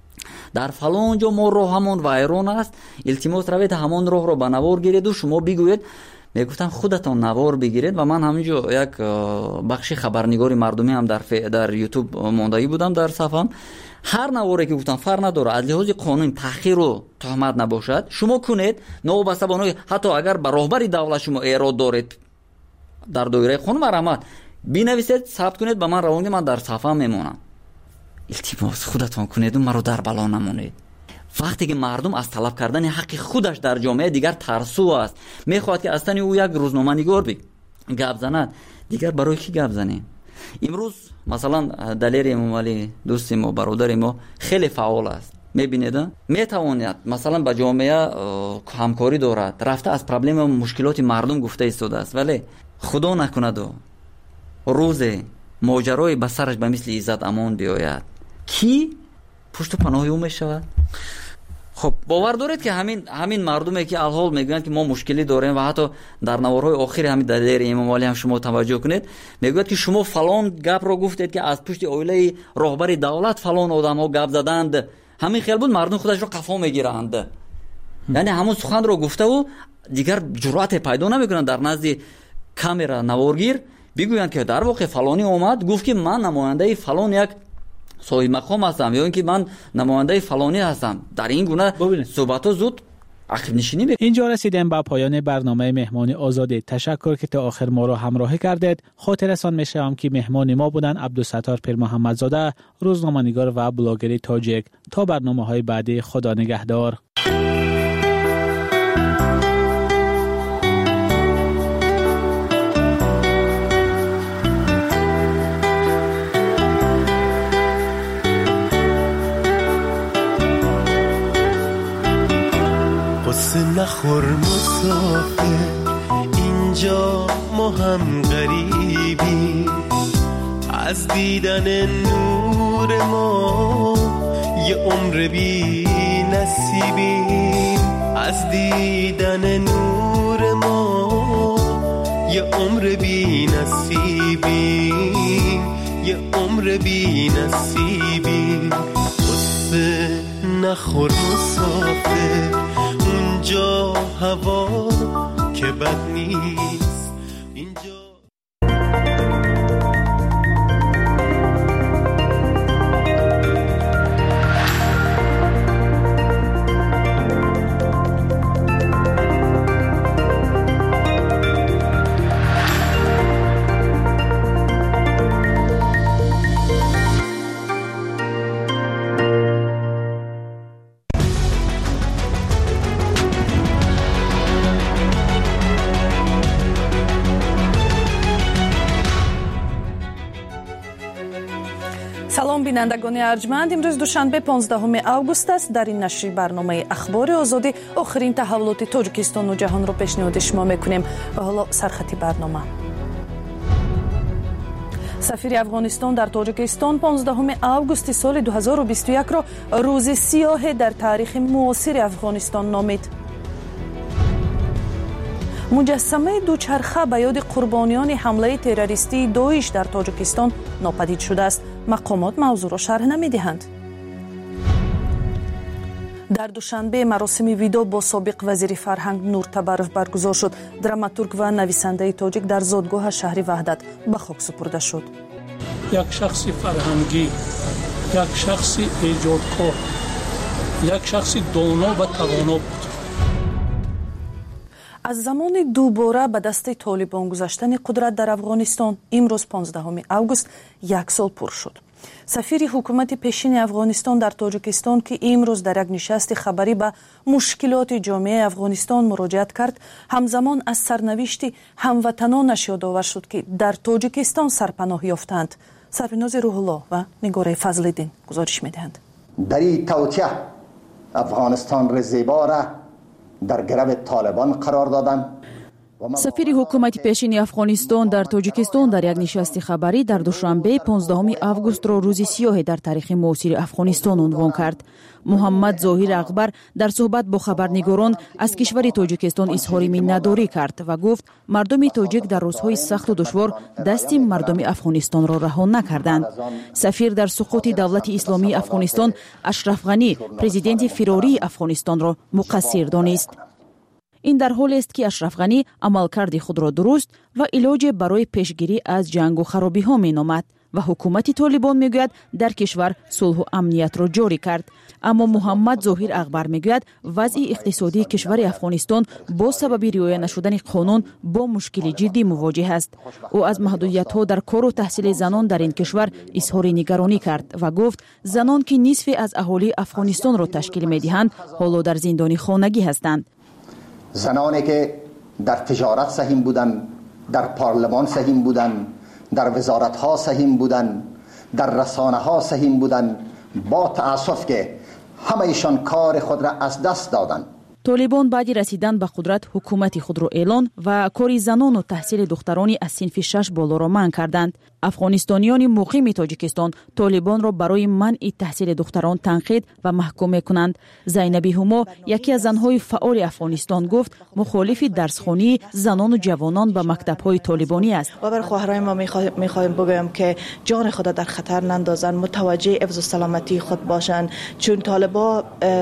در فلان جا ما راه همون وایرون است، التماس روید همون راه رو به نوار گیرید و شما بگوید، میگفتن خودتان نوار بگیرید و من همینجا یک بخشی خبرنگاری مردمی هم در ف... در یوتیوب ماندایی بودم در صفحم. هر نواری که گفتم فرق نداره، از لحاظ قانون تحقیر و تهمت نباشد شما کنید، نوبسته بانوی حتی اگر به راهبری دولت شما ایراد دارید در دایره قانون مرامت بنویسید ثبت کنید به من روانید، من در صفحه میمونم. التماس خودتان کنید و مرا در بلا نمونید. وقتی که مردم از طلب کردن حق خودش در جامعه دیگر ترسو است، میخواد که اصلا او یک روزنامه نگار بی گپ زند، دیگر برای کی گپ زنیم؟ امروز مثلا دلیر امامعلی دوست ما برادر ما خیلی فعال است، میبینید میتواند مثلا با جامعه همکاری دارد، رفته از پرابلم و مشکلات مردم گفته ایستاده است، ولی خدا نکند و روز ماجرای به سرش به مثل عزت امان بیاید کی پشت پناه او میشود؟ خب باور دارید که همین همین مردمی که الحال میگن که ما مشکلی داریم و حتی در نوارهای آخر همین دلیر امامعلی هم شما توجه کنید میگوید که شما فلان گپ رو گفتید که از پشت اویله راهبر دولت فلان آدم ها گپ زدند، همین خیال بود مردم خودش رو قفا میگیرند. یعنی همون سخن رو گفته و دیگر جرأت پیدا نمیکنن در نزد کامرا نوارگیر بگویند که در واقع فلانی اومد گفت که من نماینده فلان یک صاحب مقام هستم یا اینکه من نماینده فلانی هستم. در این گونه صحبت زود عقب نشینی بکنید. اینجا رسیدیم به پایان برنامه مهمانی آزادی. تشکر که تا آخر ما را همراهی کردید. خاطرتان میشم که مهمان ما بودن عبدالستار پیر محمدزاده، روزنامه‌نگار و بلاگر تاجیک. تا برنامه‌های بعدی، خدا نگهدار. نخور مسافر، اینجا ما هم غریبی، از دیدن نور ما یه عمر بی نصیبیم، از دیدن نور ما یه عمر بی نصیبیم، یه عمر بی نصیبیم. قصه نخور مسافر، اونجا هوا که بد نیست، اینجا салом бинандагони арҷманд, имрӯз душанбе понздаҳуми август аст. дар ин нашри барномаи ахбори озодӣ охирин таҳаввулоти тоҷикистону ҷаҳонро пешниҳоди шумо мекунем. ва ҳоло сархати барнома. сафири афғонистон дар тоҷикистон понздаҳуми августи соли дуҳазору бисту якро рӯзи сиёҳе дар таърихи муосири афғонистон номид. муҷассамаи дучарха ба ёди қурбониёни ҳамлаи террористии доиш дар тоҷикистон нопадид шудааст. мақомот мавзӯъро шарҳ намедиҳанд. дар душанбе маросими видо бо собиқ вазири фарҳанг Нуртабаров баргузор шуд. драматург ва нависандаи тоҷик дар зодгоҳа шаҳри ваҳдат ба хок супурда шуд. як шахси фарҳангӣ, як шахси эҷодкор, як шахси доно ва тавоно буд. аз замони дубора ба дасти толибон гузаштани қудрат дар афғонистон имрӯз понздаҳуми август як сол пур шуд. сафири ҳукумати пешини афғонистон дар тоҷикистон ки имрӯз дар як нишасти хабарӣ ба мушкилоти ҷомеаи афғонистон муроҷиат кард, ҳамзамон аз сарнавишти ҳамватанонаш ёдовар шуд ки дар тоҷикистон сарпаноҳ ёфтанд. сарбинози рӯҳулло ва нигораи фазлиддин гузориш медиҳанд. дар ин тавтия афғонистонро зебора дар гираб толибон қарор доданд. сафири ҳукумати пешини афғонистон дар тоҷикистон дар як нишасти хабарӣ дар душанбе понздаҳуми августро рӯзи сиёҳе дар таърихи муосири афғонистон унвон кард. муҳаммад зоҳир ақбар дар суҳбат бо хабарнигорон аз кишвари тоҷикистон изҳори миннатдорӣ кард ва гуфт мардуми тоҷик дар рӯзҳои сахту душвор дасти мардуми афғонистонро раҳо накарданд. сафир дар суқути давлати исломии афғонистон Ашраф Ғанӣ, президенти фирории афғонистонро муқассир донист. ин дар ҳолест ки Ашраф Ғанӣ амалкарди худро дуруст ва илоҷе барои пешгирӣ аз ҷангу харобиҳо меномад ва ҳукумати толибон мегӯяд дар кишвар сулҳу амниятро ҷорӣ кард. аммо муҳаммад зоҳир ақбар мегӯяд вазъи иқтисодии кишвари афғонистон бо сабаби риоя нашудани қонун бо мушкили ҷиддӣ мувоҷиҳ аст. ӯ аз маҳдудиятҳо дар кору таҳсили занон дар ин кишвар изҳори нигаронӣ кард ва гуфт занон ки нисфе аз аҳолии афғонистонро ташкил медиҳанд ҳоло дар зиндони хонагӣ ҳастанд. زنانی که در تجارت سهیم بودن، در پارلمان سهیم بودن، در وزارت ها سهیم بودن، در رسانه ها سهیم بودن، با تأسف که همه ایشان کار خود را از دست دادند. طالبان баъди расидан ба қудрат ҳукумати худро эълон ва кори занону таҳсили духтарони аз синфи шаш болоро манъ карданд. афғонистониёни муқими тоҷикистон толибонро барои манъи таҳсили духтарон танқид ва маҳкум мекунанд. зайнаби ҳумо, яке аз занҳои фаъоли афғонистон, гуфт мухолифи дарсхонии занону ҷавонон ба мактабҳои толибонӣ аст. و بر خواهرای ما میخواهیم بگویم که جان خود در خطر نندازند، متوجه حفظ و سلامتی خود باشند، چون طالبان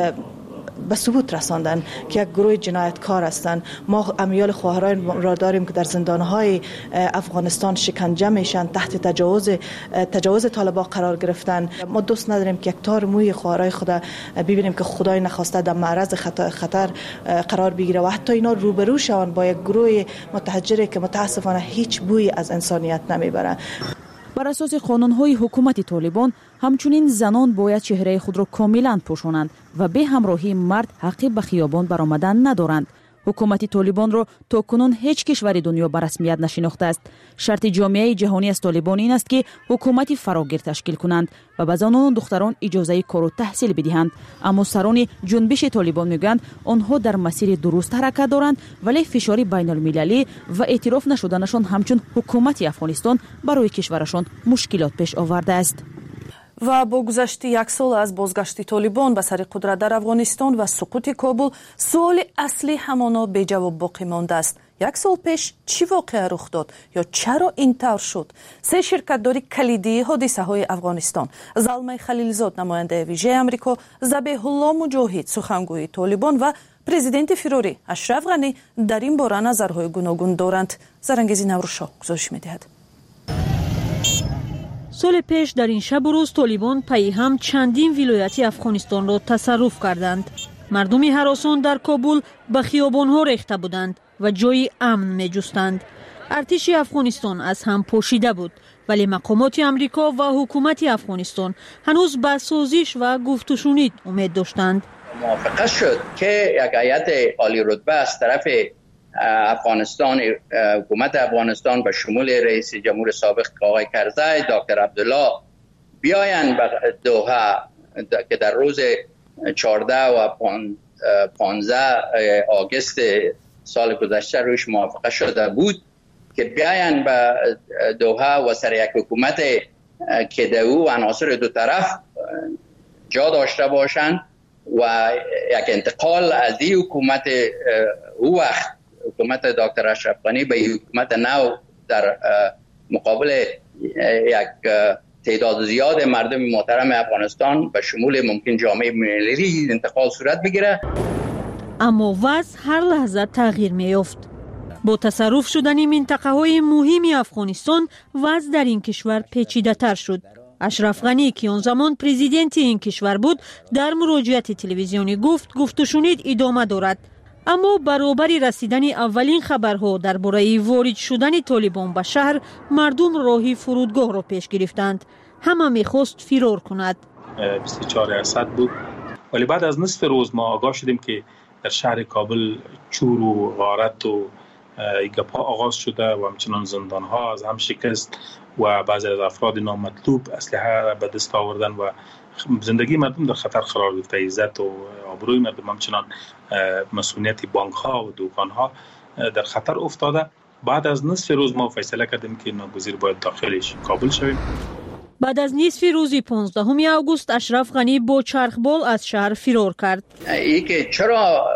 به ثبوت رساندن که یک گروه جنایتکار هستند. ما امیال خواهران را داریم که در زندانهای افغانستان شکنجه میشن، تحت تجاوز تجاوز طالبان قرار گرفتن. ما دوست نداریم که یک تار موی خواهرای خود ببینیم که خدای نخواسته در معرض خطر قرار بگیره و حتی اینا روبرو شوند با یک گروه متحجری که متاسفانه هیچ بویی از انسانیت نمیبره. бар асоси қонунҳои ҳукумати толибон ҳамчунин занон бояд чеҳраи худро комилан пӯшонанд ва бе ҳамроҳии мард ҳаққи ба хиёбон баромадан надоранд. ҳукумати толибонро то кунун ҳеҷ кишвари дунё ба расмият нашинохтааст. шарти ҷомеаи ҷаҳонӣ аз толибон ин аст ки ҳукумати фарогир ташкил кунанд ва ба занону духтарон иҷозаи кору таҳсил бидиҳанд. аммо сарони ҷунбиши толибон мегӯянд онҳо дар масири дуруст ҳаракат доранд, вале фишори байнулмилалӣ ва эътироф нашуданашон ҳамчун ҳукумати афғонистон барои кишварашон мушкилот пеш овардааст. ва бо гузашти як сол аз бозгашти толибон ба сари қудрат дар афғонистон ва суқути Кобул, суоли аслӣ ҳамоно беҷавоб боқӣ мондааст. як сол пеш чӣ воқеа рух дод ё чаро ин тавр шуд? се ширкатдори калидии ҳодисаҳои Афғонистон, Залмаи Халилзод, намояндаи вижаи Амрико, Забеҳулло Муҷоҳид, сухангӯи толибон ва президенти фирорӣ Ашраф Ғанӣ дар ин бора назарҳои гуногун доранд. Зарангези Наврӯзшоҳ гузориш медиҳад. соли пеш дар ин шабу рӯз толибон пайи ҳам чандин вилояти афғонистонро тасарруф карданд. мардуми ҳаросон дар Кобул ба хиёбонҳо рехта буданд ва ҷойи амн меҷустанд. артиши афғонистон аз ҳам пошида буд, вале мақомоти амрико ва ҳукумати афғонистон ҳанӯз ба созиш ва гуфтушунид умед доштанд. موافقه شد که یک هیئت عالی رتبه از طرف افغانستان، حکومت افغانستان به شمول رئیس جمهور سابق آقای کرزی، دکتر عبدالله بیاین به دوحه که در روز چهارده و پانزده آگوست سال گذشته روش موافقه شده بود که بیاین به دوحه و سر یک حکومت که دو و عناصر دو طرف جا داشته باشند و یک انتقال از این حکومت او وقت حکومت دکتر اشرف غنی به حکومت نو در مقابل یک تعداد زیاد مردم محترم افغانستان به شمول ممکن جامعه بین‌المللی انتقال صورت بگیره. اما وضع هر لحظه تغییر می‌یافت. با تصرف شدن منطقه‌های مهم افغانستان وضع در این کشور پیچیده‌تر شد. اشرف غنی که آن زمان پرزیدنت این کشور بود در مراجعه تلویزیونی گفت گفت و شنید ادامه دارد. اما برابر رسیدن اولین خبرها درباره وارد شدن طالبان به شهر مردم راهی فرودگاه را پیش گرفتند. همه می‌خواست فرار کند. بیست و چهار اسد بود ولی بعد از نصف روز ما آگاه شدیم که در شهر کابل چور و غارت و گپا آغاز شده و همچنان زندان‌ها از هم شکست و بعضی از افراد نامطلوب اسلحه را به دست آوردن و زندگی مردم در خطر قرار گرفته. عزت و آبروی مردم همچنان مسئولیت بانک‌ها و دکان‌ها در خطر افتاده. بعد از نصف روز ما فیصله کردیم که ناگزیر باید داخلش کابل شویم. بعد از نصف روز پانزدهم آگوست اشرف غنی با چرخبال از شهر فرار کرد. این که چرا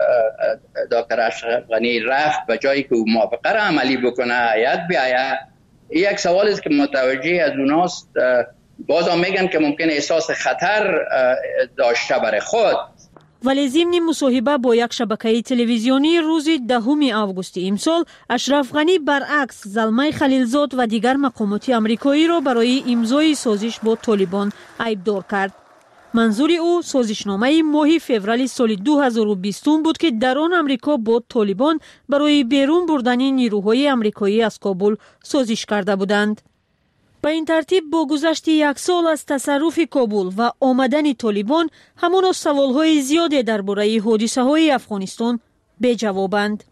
دکتر اشرف غنی رفت به جایی که موافقه را عملی بکنه یاد بیاید، این یک سوال است که متوجه از اوناست. باز هم میگن که ممکن احساس خطر داشته برای خود. ولی ضمن مصاحبه با یک شبکه تلویزیونی روز دهم آگوست امسال اشرف غنی برعکس زلمه خلیلزاد و دیگر مقامات آمریکایی را برای امضای سازش با طالبان عیبدار کرد. منظور او سازشنامه ماه فوریه سال دو هزار و بیست بود که در آن آمریکا با طالبان برای بیرون بردن نیروهای آمریکایی از کابل سازش کرده بودند. به این ترتیب با گذشت یک سال از تصرف کابل و آمدن طالبان همان سوالهای زیادی درباره حادثه های افغانستان بی جوابند.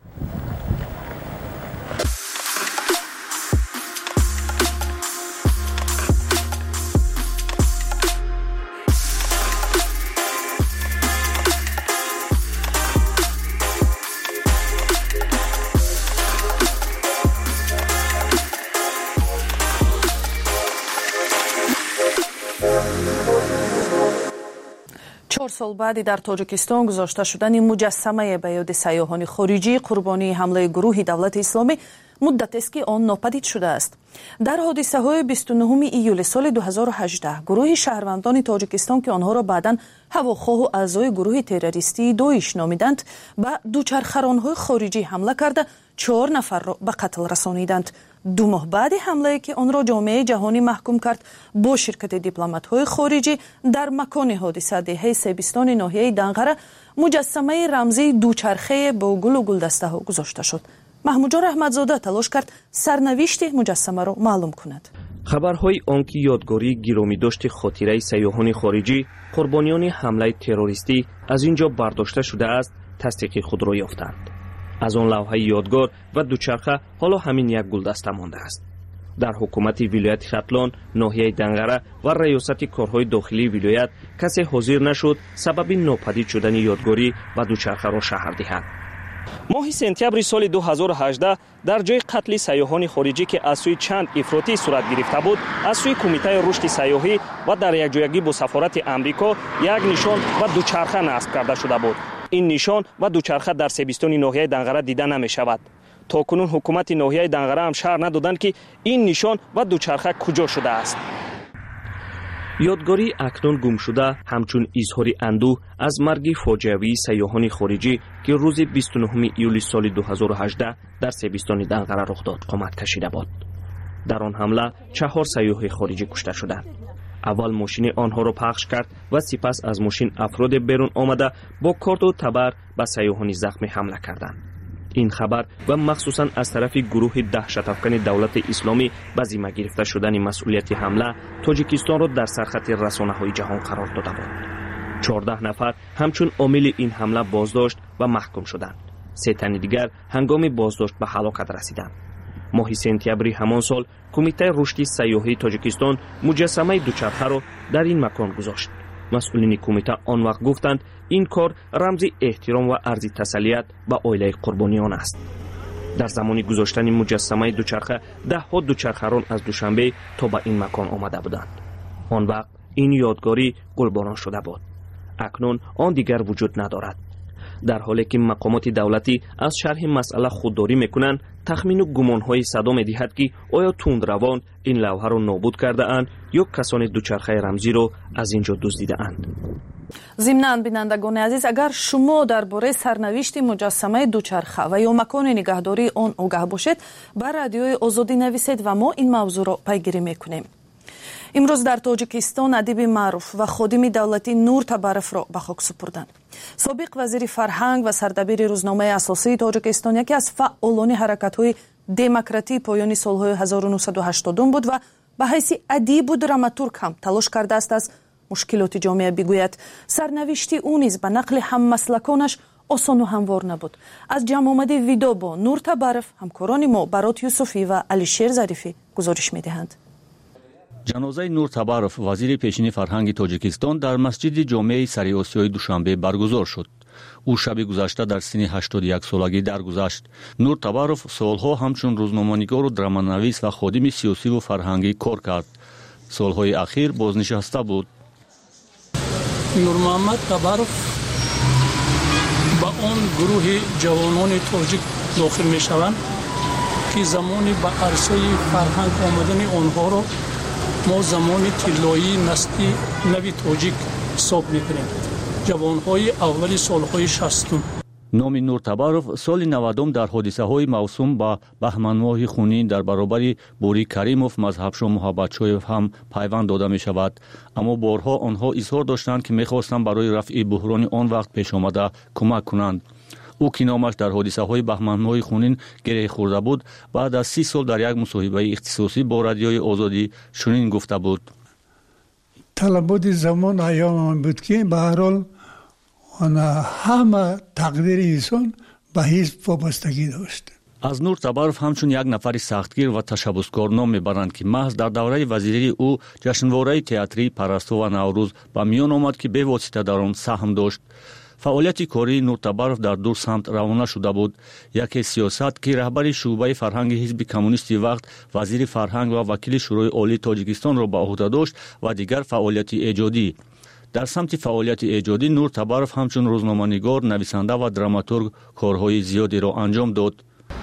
چهار سال بعدی در تاجیکستان گذاشته شدن مجسمه به یاد سیاحان خارجی قربانی حمله گروه دولت اسلامی مدت است که آن ناپدید شده است. در حادثه های بیست و نهم ایول سال دو هزار و هجده گروه شهروندان تاجیکستان که آنها را بعداً هواخواه و اعضای گروه تروریستی داعش نامیدند به دوچرخه‌ران‌های خارجی حمله کرده چهار نفر را به قتل رسانیدند. دو ماه بعد حمله که آن را جامعه جهانی محکوم کرد با شرکت دیپلمات‌های خارجی در مکان حادثه دهه سیبستان ناحیه دنقره مجسمه رمزی دوچرخه با گل و گلدسته‌ها گذاشته شد. محمود جان رحمتزاده تلاش کرد سرنوشت مجسمه را معلوم کند. خبرهای آنکه یادگاری گرامی داشت خاطره سیاحان خارجی قربانیان حمله تروریستی از اینجا برداشته شده است تصدیق خود را یافتند. از آن لوحه یادگار و دوچرخه حالا همین یک گلدسته مانده است. در حکومت ولایت ختلان، ناحیه دنقره و ریاست کارهای داخلی ولایت کسی حاضر نشد سبب ناپدید شدن یادگاری و دوچرخه را شهر دهد. ماه سپتامبر سال دو هزار و هجده در جای قتل سیاحان خارجی که از سوی چند افراطی صورت گرفته بود، از سوی کمیته رشد سیاحی و در یکجایگی با سفارت امریکا یک نشان و دوچرخه نصب کرده شده بود. این نشان و دوچرخه در سیبستان ناحیه دنقره دیده نمی شود. تا کنون حکومت ناحیه دنقره هم شهر ندادند که این نشان و دوچرخه کجا شده است. یادگاری اکنون گم شده همچون اظهار اندوه از مرگ فاجعه‌ای سیاحان خارجی که روز بیست و نهم ایول سال دو هزار و هجده در سیبستان دنقره رخ داد قامت کشیده بود. در آن حمله چهار سیاح خارجی کشته شدند. اول ماشین آنها را پخش کرد و سپس از ماشین افراد بیرون آمده با کارت و تبر به سیاحان زخمی حمله کردند. این خبر و مخصوصا از طرف گروه دهشت افکن دولت اسلامی به ذمه گرفته شدن مسئولیت حمله تاجیکستان را در سرخط رسانه‌های جهان قرار داده بود. چهارده نفر همچون عامل این حمله بازداشت و محکوم شدند. سه تن دیگر هنگام بازداشت به هلاکت رسیدند. ماه سپتامبر همان سال کمیته رشد سیاحی تاجیکستان مجسمه دوچرخه را در این مکان گذاشت. مسئولین کمیته آن وقت گفتند این کار رمز احترام و عرض تسلیت به عائله قربانیان است. در زمان گذاشتن مجسمه دوچرخه ده ها دوچرخه‌ران از دوشنبه تا به این مکان آمده بودند. آن وقت این یادگاری گلباران شده بود. اکنون آن دیگر وجود ندارد. در حالی که مقامات دولتی از شرح مسئله خودداری میکنند، تخمین و گمان‌های صدا می‌دهد که آیا تندروان این لوحه را نابود کرده اند یا کسان دوچرخه رمزی را از اینجا دزدیده اند. ضمناً بینندگان عزیز، اگر شما درباره سرنوشت مجسمه دوچرخه و یا مکان نگهداری آن آگاه باشید، بر رادیوی آزادی نویسید و ما این موضوع را پیگیری میکنیم. امروز در تاجیکستان ادیب معروف و خادم دولتی نور تبارف را به خاک سپردند. سابق وزیر فرهنگ و سردبیر روزنامه اساسی تاجیکستان یکی از فعالان حرکت‌های دموکراتی پایان سال‌های هزار و نهصد و هشتاد بود و به حیث ادیب و دراماتورگ هم تلاش کرده است از مشکلات جامعه بگوید. سرنوشت او نیز به نقل هممسلکانش آسان و هموار نبود. از جمع آمده ویدیو با نور تبارف همکاران ما برات یوسفی و علیشیر ظریفی گزارش می‌دهند. جنازه نور تبارف وزیر پیشین فرهنگ تاجیکستان در مسجد جامع سری آسیای دوشنبه برگزار شد. او شب گذشته در سن هشتاد و یک سالگی درگذشت. نور تبارف سالها همچون روزنامه‌نگار و درامانویس و خادم سیاسی و فرهنگی کار کرد. سالهای اخیر بازنشسته بود. نور محمد تبارف با آن گروه جوانان تاجیک داخل می شوند که زمانی به عرصه فرهنگ آمدن آنها را ما زمان طلایی نسل نوی تاجیک حساب میکنیم. جوانهای اول سالهای شصتم. نام نور تبارف سال نودم در حادثه های موسوم به بهمن ماه خونین در برابر بوری کریموف مذهبشو محبتشویف هم پیوند داده می شود. اما بارها آنها اظهار داشتند که میخواستند برای رفع بحران آن وقت پیش آمده کمک کنند. او که نامش در حادثه های بهمن ماه خونین گره خورده بود، بعد از سی سال در یک مصاحبه اختصاصی با رادیوی آزادی چنین گفته بود: طلبات زمان ایام بود که به هر حال همه تقدیر انسان به حزب وابستگی داشت. از نور تبارف همچون یک نفر سختگیر و تشبثکار نام میبرند که محض در دوره وزیری او جشنواره تئاتری پرستو و نوروز به میان آمد که به واسطه در آن سهم داشت. فعالیت کاری نور تبارف در دو سمت روانه شده بود. یکی سیاست که رهبر شعبه فرهنگ حزب کمونیستی وقت وزیر فرهنگ و وکیل شورای عالی تاجیکستان را به عهده داشت و دیگر فعالیت ایجادی. در سمت فعالیت ایجادی نور تبارف همچون روزنامه‌نگار، نویسنده و دراماتورگ کارهای زیادی را انجام داد.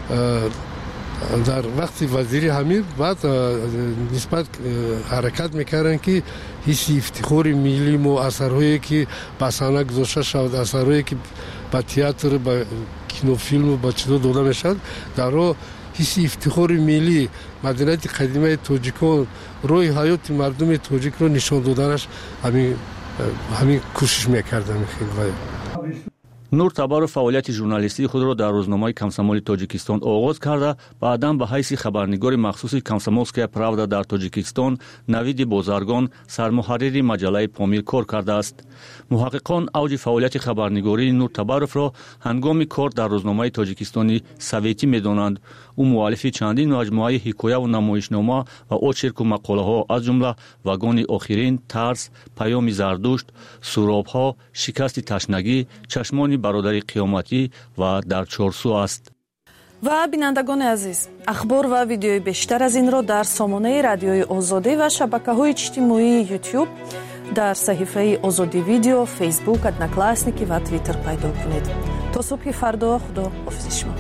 در وقت وزیر امیر بعد نسبت حرکت میکردن که حس افتخار ملی و اثرهایی که بسانه گذاشته شد، اثرهایی که با تئاتر، با کینوفیلم و با چیزا داده میشد، در رو حس افتخار ملی مدینه قدیمه تاجیکان، روی حیات مردم تاجیک رو نشان دادنش همین همین کوشش میکردن. خیلی نور تبارف فعالیت ژورنالیستی خود را در روزنامه کمسمول تاجیکستان آغاز کرده، بعداً به حیث خبرنگار مخصوص کمسمولسکیا پراودا در تاجیکستان نوید بازرگان سرمحرر مجله پامیر کار کرده است. محققان اوج فعالیت خبرنگاری نور تبارف را هنگام کار در روزنامه تاجیکستانی سویتی می‌دانند. او مؤلف چندین مجموعه حکایه و نمایشنامه و آچرک و مقاله‌ها از جمله واگن آخرین، ترس، پیام زردشت، سراب‌ها، شکست تشنگی، چشمان برادر قیامتی و در چارسو است. و بینندگان عزیز، اخبار و ویدیوی بیشتر از این را در سامانه رادیوی آزادی و شبکه‌های اجتماعی یوتیوب، در صحیفه آزادی ویدیو، فیسبوک، ادناکلاسنیکی و توییتر پیدا کنید. تا صبح فردا، خدا حافظ شما.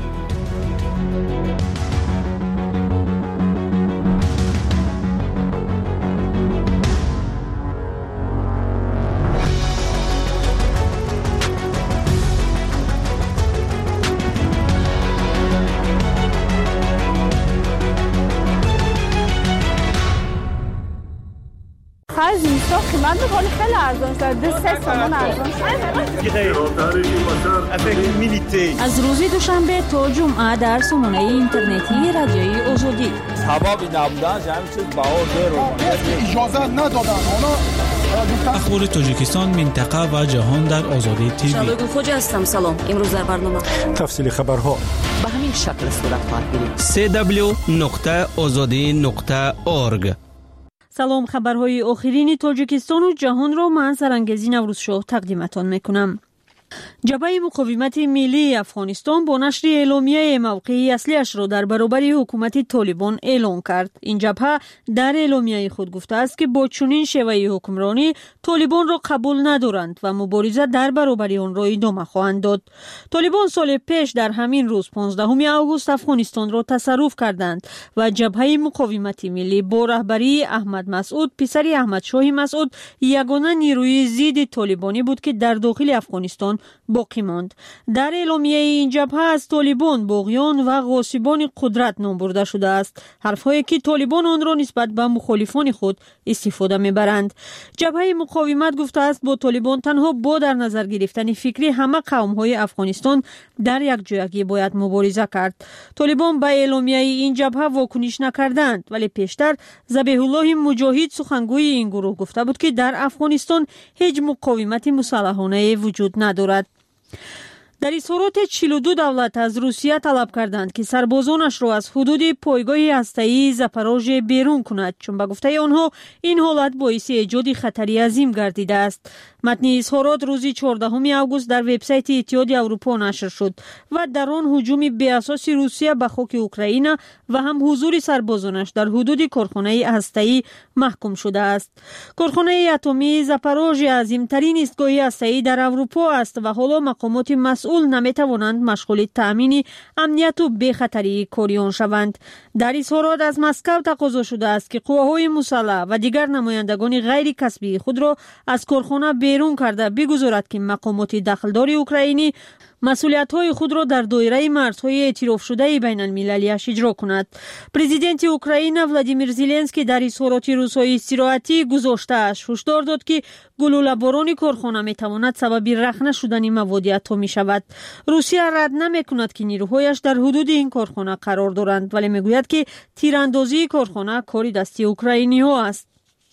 خرج نیست، قیمت بخوری خیلی ارزان شد. دو سه تومان ارزان شد. از روز دوشنبه تا جمعه در سامانه اینترنتی رادیوی آزادی. سبب نبودن همین چیز بهار داره. اجازه ندادن. اخبار تاجیکستان، منطقه و جهان در آزادی تیوی. شادو خوجا هستم. سلام. امروز در برنامه تفصیل خبرها به همین شکل صورت خواهد گرفت. سی دبلیو نقطه آزادی نقطه اورگ. سلام، خبرهای آخرین تاجیکستان و جهان را من سرانگزی نوروزشاه تقدیمتان میکنم. جبهه مقاومت ملی افغانستان با نشر اعلامیه موقعی اصلیش را در برابر حکومت طالبان اعلان کرد. این جبهه در اعلامیه خود گفته است که با چنین شیوه حکمرانی طالبان را قبول ندارند و مبارزه در برابر آن را ادامه خواهند داد. طالبان سال پیش در همین روز پانزدهم آگوست افغانستان را تصرف کردند و جبهه مقاومت ملی با رهبری احمد مسعود پسر احمد شاه مسعود یگانه نیروی ضد طالبانی بود که در داخل افغانستان باقی ماند. در اعلامیه این جبهه از طالبان باغیان و غاصبان قدرت نام برده شده است، حرفهایی که طالبان آن را نسبت به مخالفان خود استفاده میبرند. جبهه مقاومت گفته است با طالبان تنها با در نظر گرفتن فکری همه قوم‌های افغانستان در یک جایگی باید مبارزه کرد. طالبان به اعلامیه این جبهه واکنش نکردند، ولی پیشتر ذبیح الله مجاهد سخنگوی این گروه گفته بود که در افغانستان هیچ مقاومت مسلحانه وجود ندارد. در اظهارات چهل و دو دولت از روسیه طلب کردند که سربازانش را از حدود پایگاه هسته‌ای زاپاروژه بیرون کند، چون به گفته آنها این حالت باعث ایجاد خطری عظیم گردیده است. متن اظهارات روز چهاردهم آگوست در وبسایت اتحادیه اروپا نشر شد و در آن هجوم بی اساس روسیه به خاک اوکراین و هم حضور سربازانش در حدود کارخانه هسته‌ای محکوم شده است. کارخانه اتمی زاپاروژه عظیم‌ترین ایستگاه هسته‌ای در اروپا است و حالا مقامات مسئول نمی‌توانند مشغول تأمین امنیت و بی‌خطری کاری آن شوند. در اظهارات از مسکو تقاضا شده است که قواهای مسلح و دیگر نمایندگان غیر کسبی خود را از کارخانه بیرون کرده بگذارد که مقامات دخلدار اوکراینی مسئولیت‌های خود را در دایره مرزهای اعتراف شده بین المللیش اجرا کند. پرزیدنت اوکراین ولادیمیر زلنسکی در اظهارات روزهای استراحتی گذاشته‌اش هشدار داد که گلوله‌باران کارخانه می‌تواند سبب رخنه شدن مواد اتمی شود. روسیه رد نمی‌کند که نیروهایش در حدود این کارخانه قرار دارند، ولی می‌گوید که تیراندازی کارخانه کاری دستی اوکراینی‌ها است.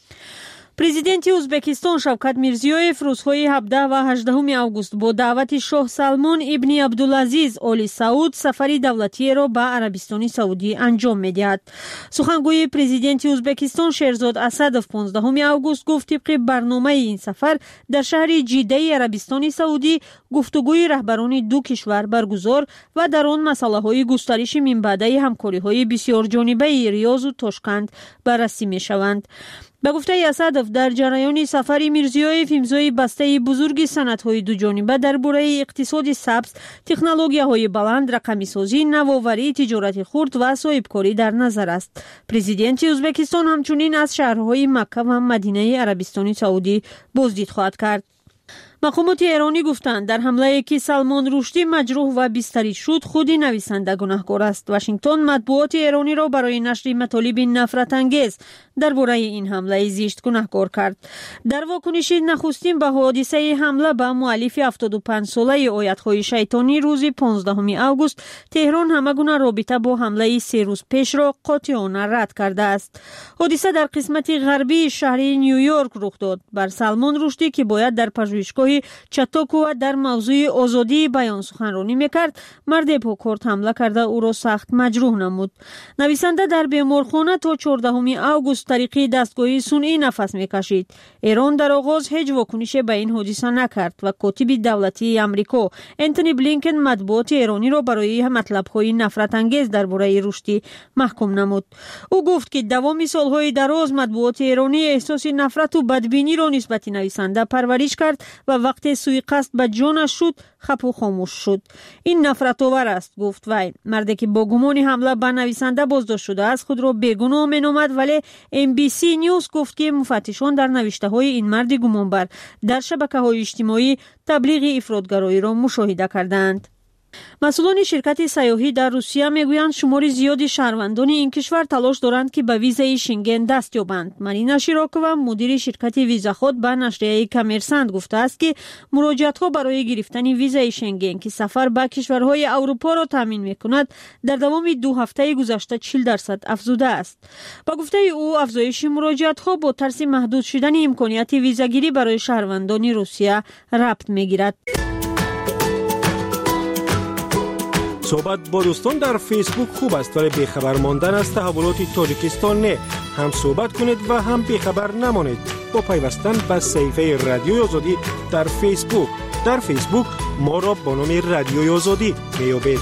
پرزیدنت ازبکستان شوکت میرزیویف روزهای هفده و هجدهم آگوست با دعوت شاه سلمان ابن عبدالعزیز آل سعود سفری دولتی را به عربستان سعودی انجام می‌دهد. سخنگوی پرزیدنت ازبکستان شیرزاد اسدوف پانزدهم آگوست گفت طبق برنامه این سفر در شهر جده عربستان سعودی گفتگوی رهبران دو کشور برگزار و در آن مسائل گسترش من بعده همکاری‌های بسیار جانبه ریاض و تاشکند بررسی می‌شوند. به گفته اسدوف در جریان سفر میرزیویف امضای بسته بزرگ سندهای دو جانبه درباره اقتصاد سبز، تکنولوژی‌های بلند، رقمی‌سازی، نوآوری، تجارت خرد و صاحبکاری در نظر است. پرزیدنت ازبکستان همچنین از شهرهای مکه و مدینه عربستان سعودی بازدید خواهد کرد. مقامات ایرانی گفتند در حمله که سلمان رشدی مجروح و بستری شد خود نویسنده گناهکار است. واشنگتن مطبوعات ایرانی را برای نشر مطالب نفرت انگیز درباره این حمله زشت گناهکار کرد. در واکنش نخستین به حادثه حمله به مؤلف هفتاد و پنج ساله آیت‌های شیطانی روز پانزدهم آگوست، تهران همه گونه رابطه با حمله سه روز پیش را قاطعانه رد کرده است. حادثه در قسمت غربی شهر نیویورک رخ داد. بر سلمان رشدی که باید در پژوهشگاه چاتاکو در موضوع آزادی بیان سخنرانی میکرد، مرد پاکارد حمله کرده او را سخت مجروح نمود. نویسنده در بیمارخانه تا چهاردهم آگوست طریق دستگاه صنعی نفس میکشید. ایران در آغاز هیچ واکنشی به این حادثه نکرد و کاتب دولتی آمریکا انتونی بلینکن مطبوعات ایرانی را برای مطلب‌های نفرت انگیز درباره رشدی محکوم نمود. او گفت که دوام سالهای دراز مطبوعات ایرانی احساس نفرت و بدبینی را نسبت نویسنده پرورش کرد و وقتی سوءقصد به جانش شد خپ و خاموش شد. این نفرت آور است، گفت وی. مردی که با گمان حمله به نویسنده بازداشت شده است خود را بیگناه مینامد، ولی ام بی سی نیوز گفت که مفتشان در نوشته های این مرد گمانبر در شبکه های اجتماعی تبلیغ افراطگرایی را مشاهده کردند. مسئولان شرکت سیاحی در روسیه میگویند شمار زیادی شهروندان این کشور تلاش دارند که به ویزای شنگن دست یابند. مارینا شیراکووا مدیر شرکت ویزا خود به نشریه کامرسانت گفته است که مراجعت‌ها برای گرفتن ویزای شنگن که سفر به کشورهای اروپا را تامین می‌کند در دوام دو هفته گذشته چهل درصد افزوده است. با گفته او افزایش مراجعت‌ها با ترس محدود شدن امکانیت ویزاگیری برای شهروندان روسیه ربط می‌گیرد. صحبت با دوستان در فیسبوک خوب است ولی بیخبر ماندن از تحولات تاجیکستان نه. هم صحبت کنید و هم بیخبر نمانید با پیوستن به صفحه رادیوی آزادی در فیسبوک. در فیسبوک ما را با نام رادیوی آزادی میابید.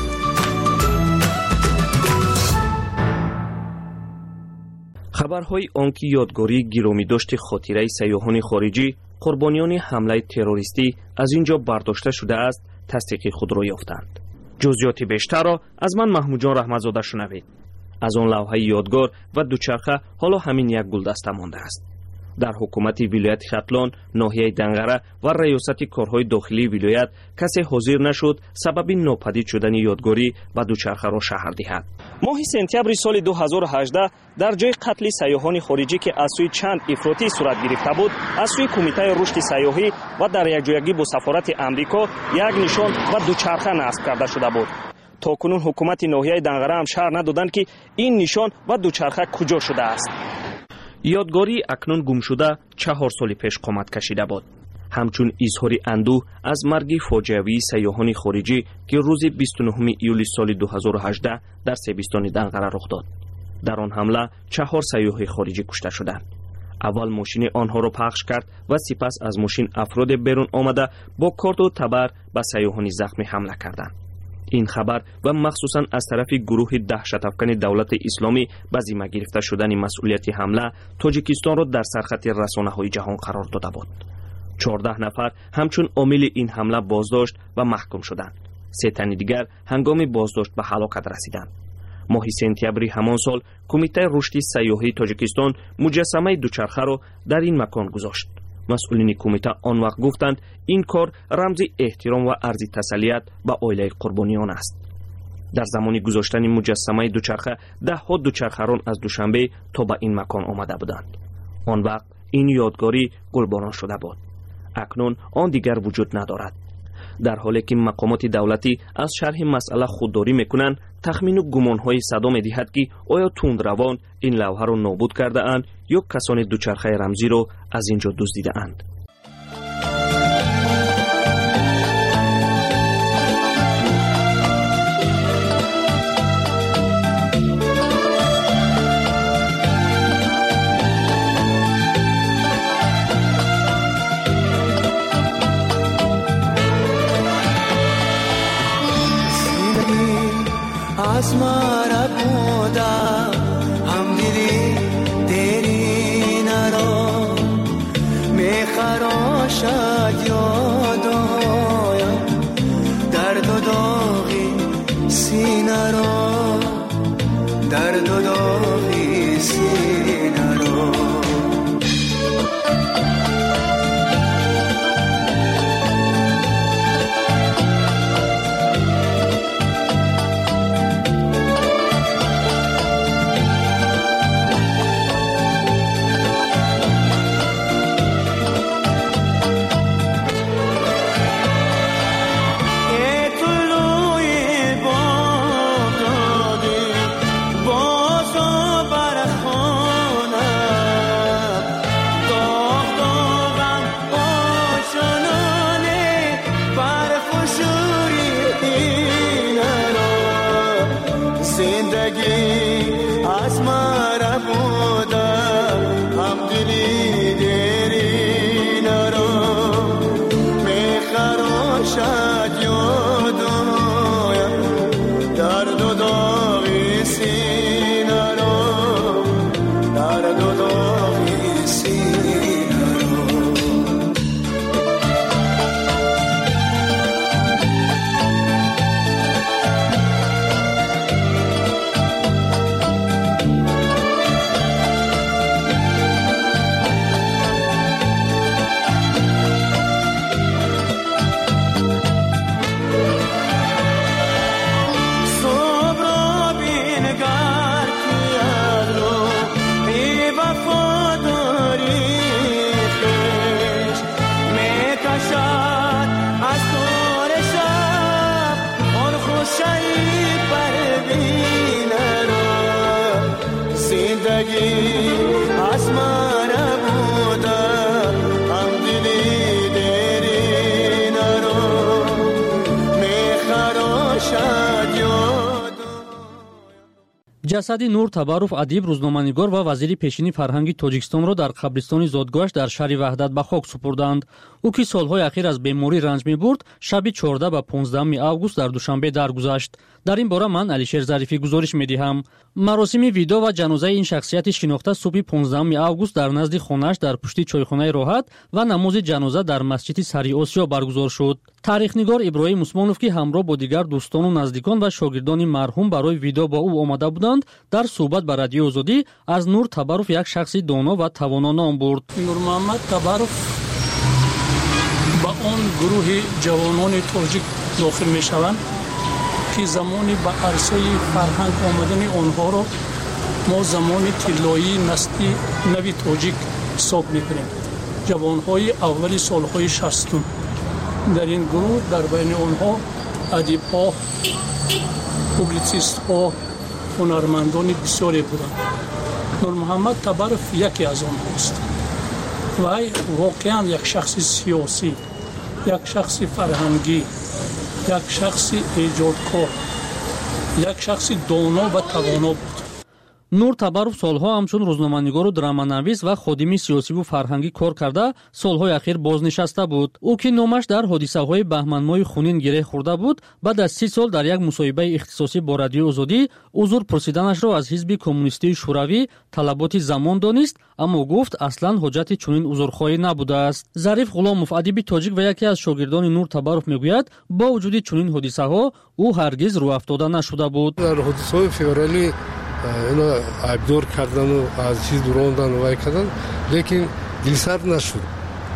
خبرهای آنکه یادگاری گرامی داشت خاطره سیاحان خارجی قربانیان حمله تروریستی از اینجا برداشته شده است تصدیق خود را یافتند. جزئیات بیشتر را از من محمود جان رحمتزاده شنوید. از آن لوحه یادگار و دوچرخه حالا همین یک گلدسته مانده است. در حکومت ولایت ختلان، ناحیه دنگره و ریاست کارهای داخلی ولایت کسی حاضر نشد سبب ناپدید شدن یادگاری و دوچرخه را شهر دهد. ماه سپتامبر سال دو هزار و هجده در جای قتل سیاحان خارجی که از سوی چند افراطی صورت گرفته بود، از سوی کمیته رشد سیاحی و در یکجایگی با سفارت امریکا یک نشان و دوچرخه نصب کرده شده بود. تا کنون حکومت ناحیه دنگره هم شهر ندادند که این نشان و دوچرخه کجا شده است. یادگاری اکنون گم شده چهار سال پیش قامت کشیده بود. همچون اظهار اندوه از مرگ فاجعه‌ای سیاحان خارجی که روز بیست و نهم ایول سال دو هزار و هجده در سیبستان دنگره رخ داد. در آن حمله چهار سیاح خارجی کشته شدند. اول ماشین آنها را پخش کرد و سپس از ماشین افراد بیرون آمده با کارت و تبر به سیاحان زخمی حمله کردند. این خبر و مخصوصا از طرف گروه دهشت افکن دولت اسلامی به ذمه گرفته شدن مسئولیت حمله تاجیکستان را در سرخط رسانه‌های جهان قرار داده بود. چهارده نفر همچون عامل این حمله بازداشت و محکوم شدند. سه تن دیگر هنگام بازداشت به هلاکت رسیدند. ماه سپتامبر همان سال کمیته رشد سیاحی تاجیکستان مجسمه دوچرخه را در این مکان گذاشت. مسئولین کمیته آن وقت گفتند این کار رمزی احترام و ارزی تسلیت به عائله قربانیان است. در زمان گذاشتن مجسمه دوچرخه ده ها دوچرخه‌ران از دوشنبه تا به این مکان آمده بودند. آن وقت این یادگاری گلباران شده بود. اکنون آن دیگر وجود ندارد. در حالی که مقامات دولتی از شرح مسئله خودداری میکنند، تخمین و گمانهای صدا میدهد که آیا تندروان این لوحه را نابود کرده اند یا کسان دوچرخه رمزی را از اینجا دزدیده اند. از مرا بودا هم دیدی تیری نرا میخراشد یادایم درد و داغی سینه را درد و داغی سینه را زندگی از من بوده هم دلی دیرین رو میخراشد یاد. ҷасади Нур Табаруф адиб, рӯзноманигор ва вазири пешини фарҳанги Тоҷикистонро дар қабристони зодгоҳаш дар шаҳри Ваҳдат ба хок супурданд. Ӯ ки солҳои ахир аз беморӣ ранҷ мебурд, шаби чорда ба понздаҳуми август дар Душанбе даргузашт. Дар ин бора ман Алишер Зарифӣ гузориш медиҳам. маросими видо ва ҷанозаи ин шахсияти шинохта субҳи понздаҳуми август дар назди хонааш дар пушти чойхонаи Роҳат ва намози ҷаноза дар масҷиди Сари Осиё баргузор шуд. Таърихнигор Иброҳим Усмонов, ки ҳамроҳ бо дигар дӯстону наздикон ва шогирдони марҳум барои видо бо ӯ омада буданд, дар суҳбат ба Радиои Озодӣ аз Нур Табаруф як шахси доно ва тавоно ном бурд. Нурмуҳаммад Табаруф ба он гурӯҳи ҷавонони тоҷик дохил мешаванд, ки замони ба арсаи фарҳанг омадани онҳоро мо замони тиллоии насли нави тоҷик ҳисоб мекунем. ҷавонҳои аввали солҳои шастум. дар ин гурӯҳ дар байни онҳо адибҳо, публitsистҳо, ҳунармандони бисёре буданд. Нурмуҳаммад Табаруф яке аз онҳост. вай воқеан як шахси сиёсӣ, як шахси фарҳангӣ, як шахси эҷодкор, як шахси доно ва тавоно буд. Нур Табаруф солҳо ҳамчун рӯзноманигору драманавис ва ходими сиёсиву фарҳангӣ кор карда, солҳои ахир бознишаста буд. Ӯ ки номаш дар ҳодисаҳои баҳманмоҳи хунин гиреҳ хӯрда буд, баъд аз си сол дар як мусоҳибаи ихтисосӣ бо Радиои Озодӣ узр пурсиданашро аз Ҳизби Коммунистии Шӯравӣ талаботи замон донист, аммо гуфт аслан ҳоҷати чунин узрхоҳӣ набудааст. Зариф Ғуломов, адиби тоҷик ва яке аз шогирдони Нур Табаруф мегӯяд, бо вуҷуди чунин ҳодисаҳо ӯ ҳаргиз рӯафтода нашуда буд. дар ҳодисаҳои февралӣ اینا عبدور کردن و از چیز روندن و وای کردن، لیکن دلسرد نشد،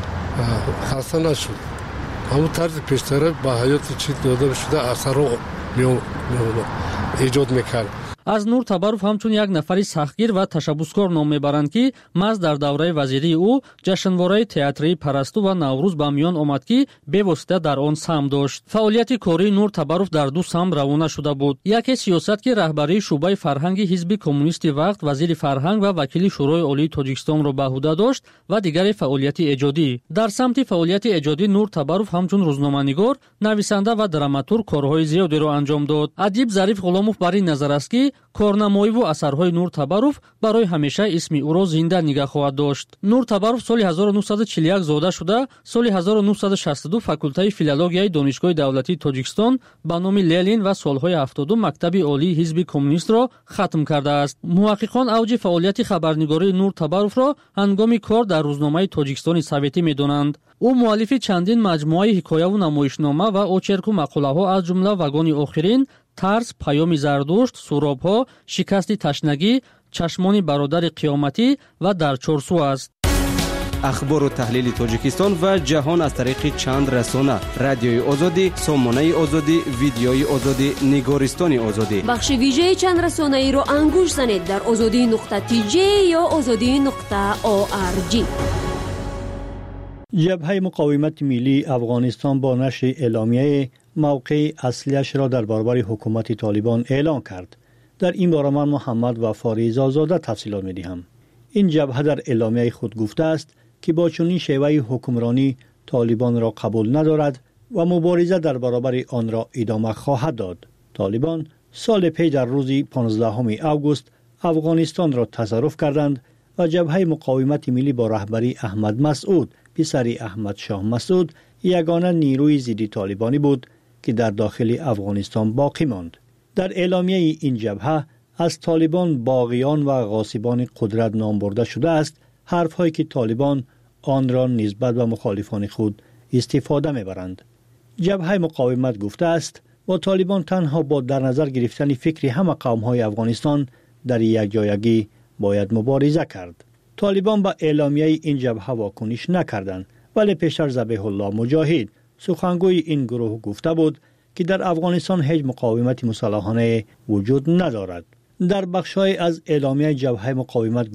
خسته نشد. همون طرز پیشتره با حیات چیز داده شده اثر رو ایجاد میکرد. аз Нур Табаруф ҳамчун як нафари сахтгир ва ташаббускор ном мебаранд, ки маҳз дар давраи вазирии ӯ ҷашнвораи театрии Парасту ва Наврӯз ба миён омад, ки бевосита дар он саҳм дошт. Фаъолияти кории Нур Табаруф дар ду саҳм равона шуда буд. Яке сиёсат, ки раҳбарии шуъбаи фарҳанги Ҳизби Коммунисти вақт, вазири фарҳанг ва вакили Шӯрои Олии Тоҷикистонро ба ӯҳда дошт, ва дигаре фаъолияти эҷодӣ. Дар самти фаъолияти эҷодӣ Нур Табаруф ҳамчун рӯзноманигор, нависанда ва драматург корҳои зиёдеро анҷом дод. Адиб Зариф Ғуломов бар ин назар аст, ки корнамоиву асарҳои Нур Табаруф барои ҳамеша исми ӯро зинда нигоҳ хоҳад дошт. Нур Табаруф соли ҳазору нуҳсаду чилу як зода шуда, соли ҳазору нуҳсаду шасту ду факултаи филологияи Донишгоҳи давлатии Тоҷикистон ба номи Ленин ва солҳои ҳафтоду Мактаби олии Ҳизби Коммунистро хатм кардааст. Муҳаққиқон авҷи фаъолияти хабарнигории Нур Табаруфро ҳангоми кор дар рӯзномаи Тоҷикистони Советӣ медонанд. ӯ муаллифи чандин маҷмӯаи ҳикояву намоишнома ва очерку мақолаҳо аз ҷумла Вагони охирин, Тарс, Паёми Зардушт, Суробҳо, Шикасти ташнагӣ, Чашмони бародари қиёматӣ ва Дар чорсу аст. ахбору таҳлили Тоҷикистон ва ҷаҳон аз тариқи чанд расона: Радиои Озодӣ, Сомонаи Озодӣ, Видеои Озодӣ, Нигористони Озодӣ. бахши вижеи чанд расонаиро ангуш занед дар озодӣ нуқта ти ҷей ё озодӣ нуқта о ар ҷи. ҷабҳаи муқовимати миллии Афғонистон бо нашри эъломияе мавқеи аслиашро дар баробари ҳукумати Толибон эълон кард. дар ин бора ман Муҳаммад Вафори Зозода тафсилот медиҳам. ин ҷабҳа дар эъломияи худ гуфтааст, ки бо чунин шеваи ҳукмронӣ Толибонро қабул надорад ва мубориза дар баробари онро идома хоҳад дод. Толибон соли пеш дар рӯзи понздаҳуми август Афғонистонро тасарруф карданд ва ҷабҳаи муқовимати миллӣ бо раҳбари Аҳмад Масъуд, писари Аҳмад Шоҳ Масъуд, ягона нирӯи зидди Толибонӣ буд, ки дар дохили Афғонистон боқӣ монд. дар эъломияи ин ҷабҳа аз Толибон боғиён ва ғосибони қудрат ном бурда шудааст, ҳарфҳое ки Толибон онро нисбат ба мухолифони худ истифода мебаранд. ҷабҳаи муқовимат гуфтааст, бо Толибон танҳо бо дар назар гирифтани фикри ҳама қавмҳои Афғонистон дар якҷоягӣ бояд мубориза кард. Толибон ба эъломияи ин ҷабҳа вокуниш накарданд, вале пештар Забиҳуллоҳ Муҷоҳид, сухангӯи ин гурӯҳ гуфта буд, ки дар Афғонистон ҳеҷ муқовимати мусаллаҳонае вуҷуд надорад. дар бахшҳое аз эъломияи ҷабҳаи муқовимат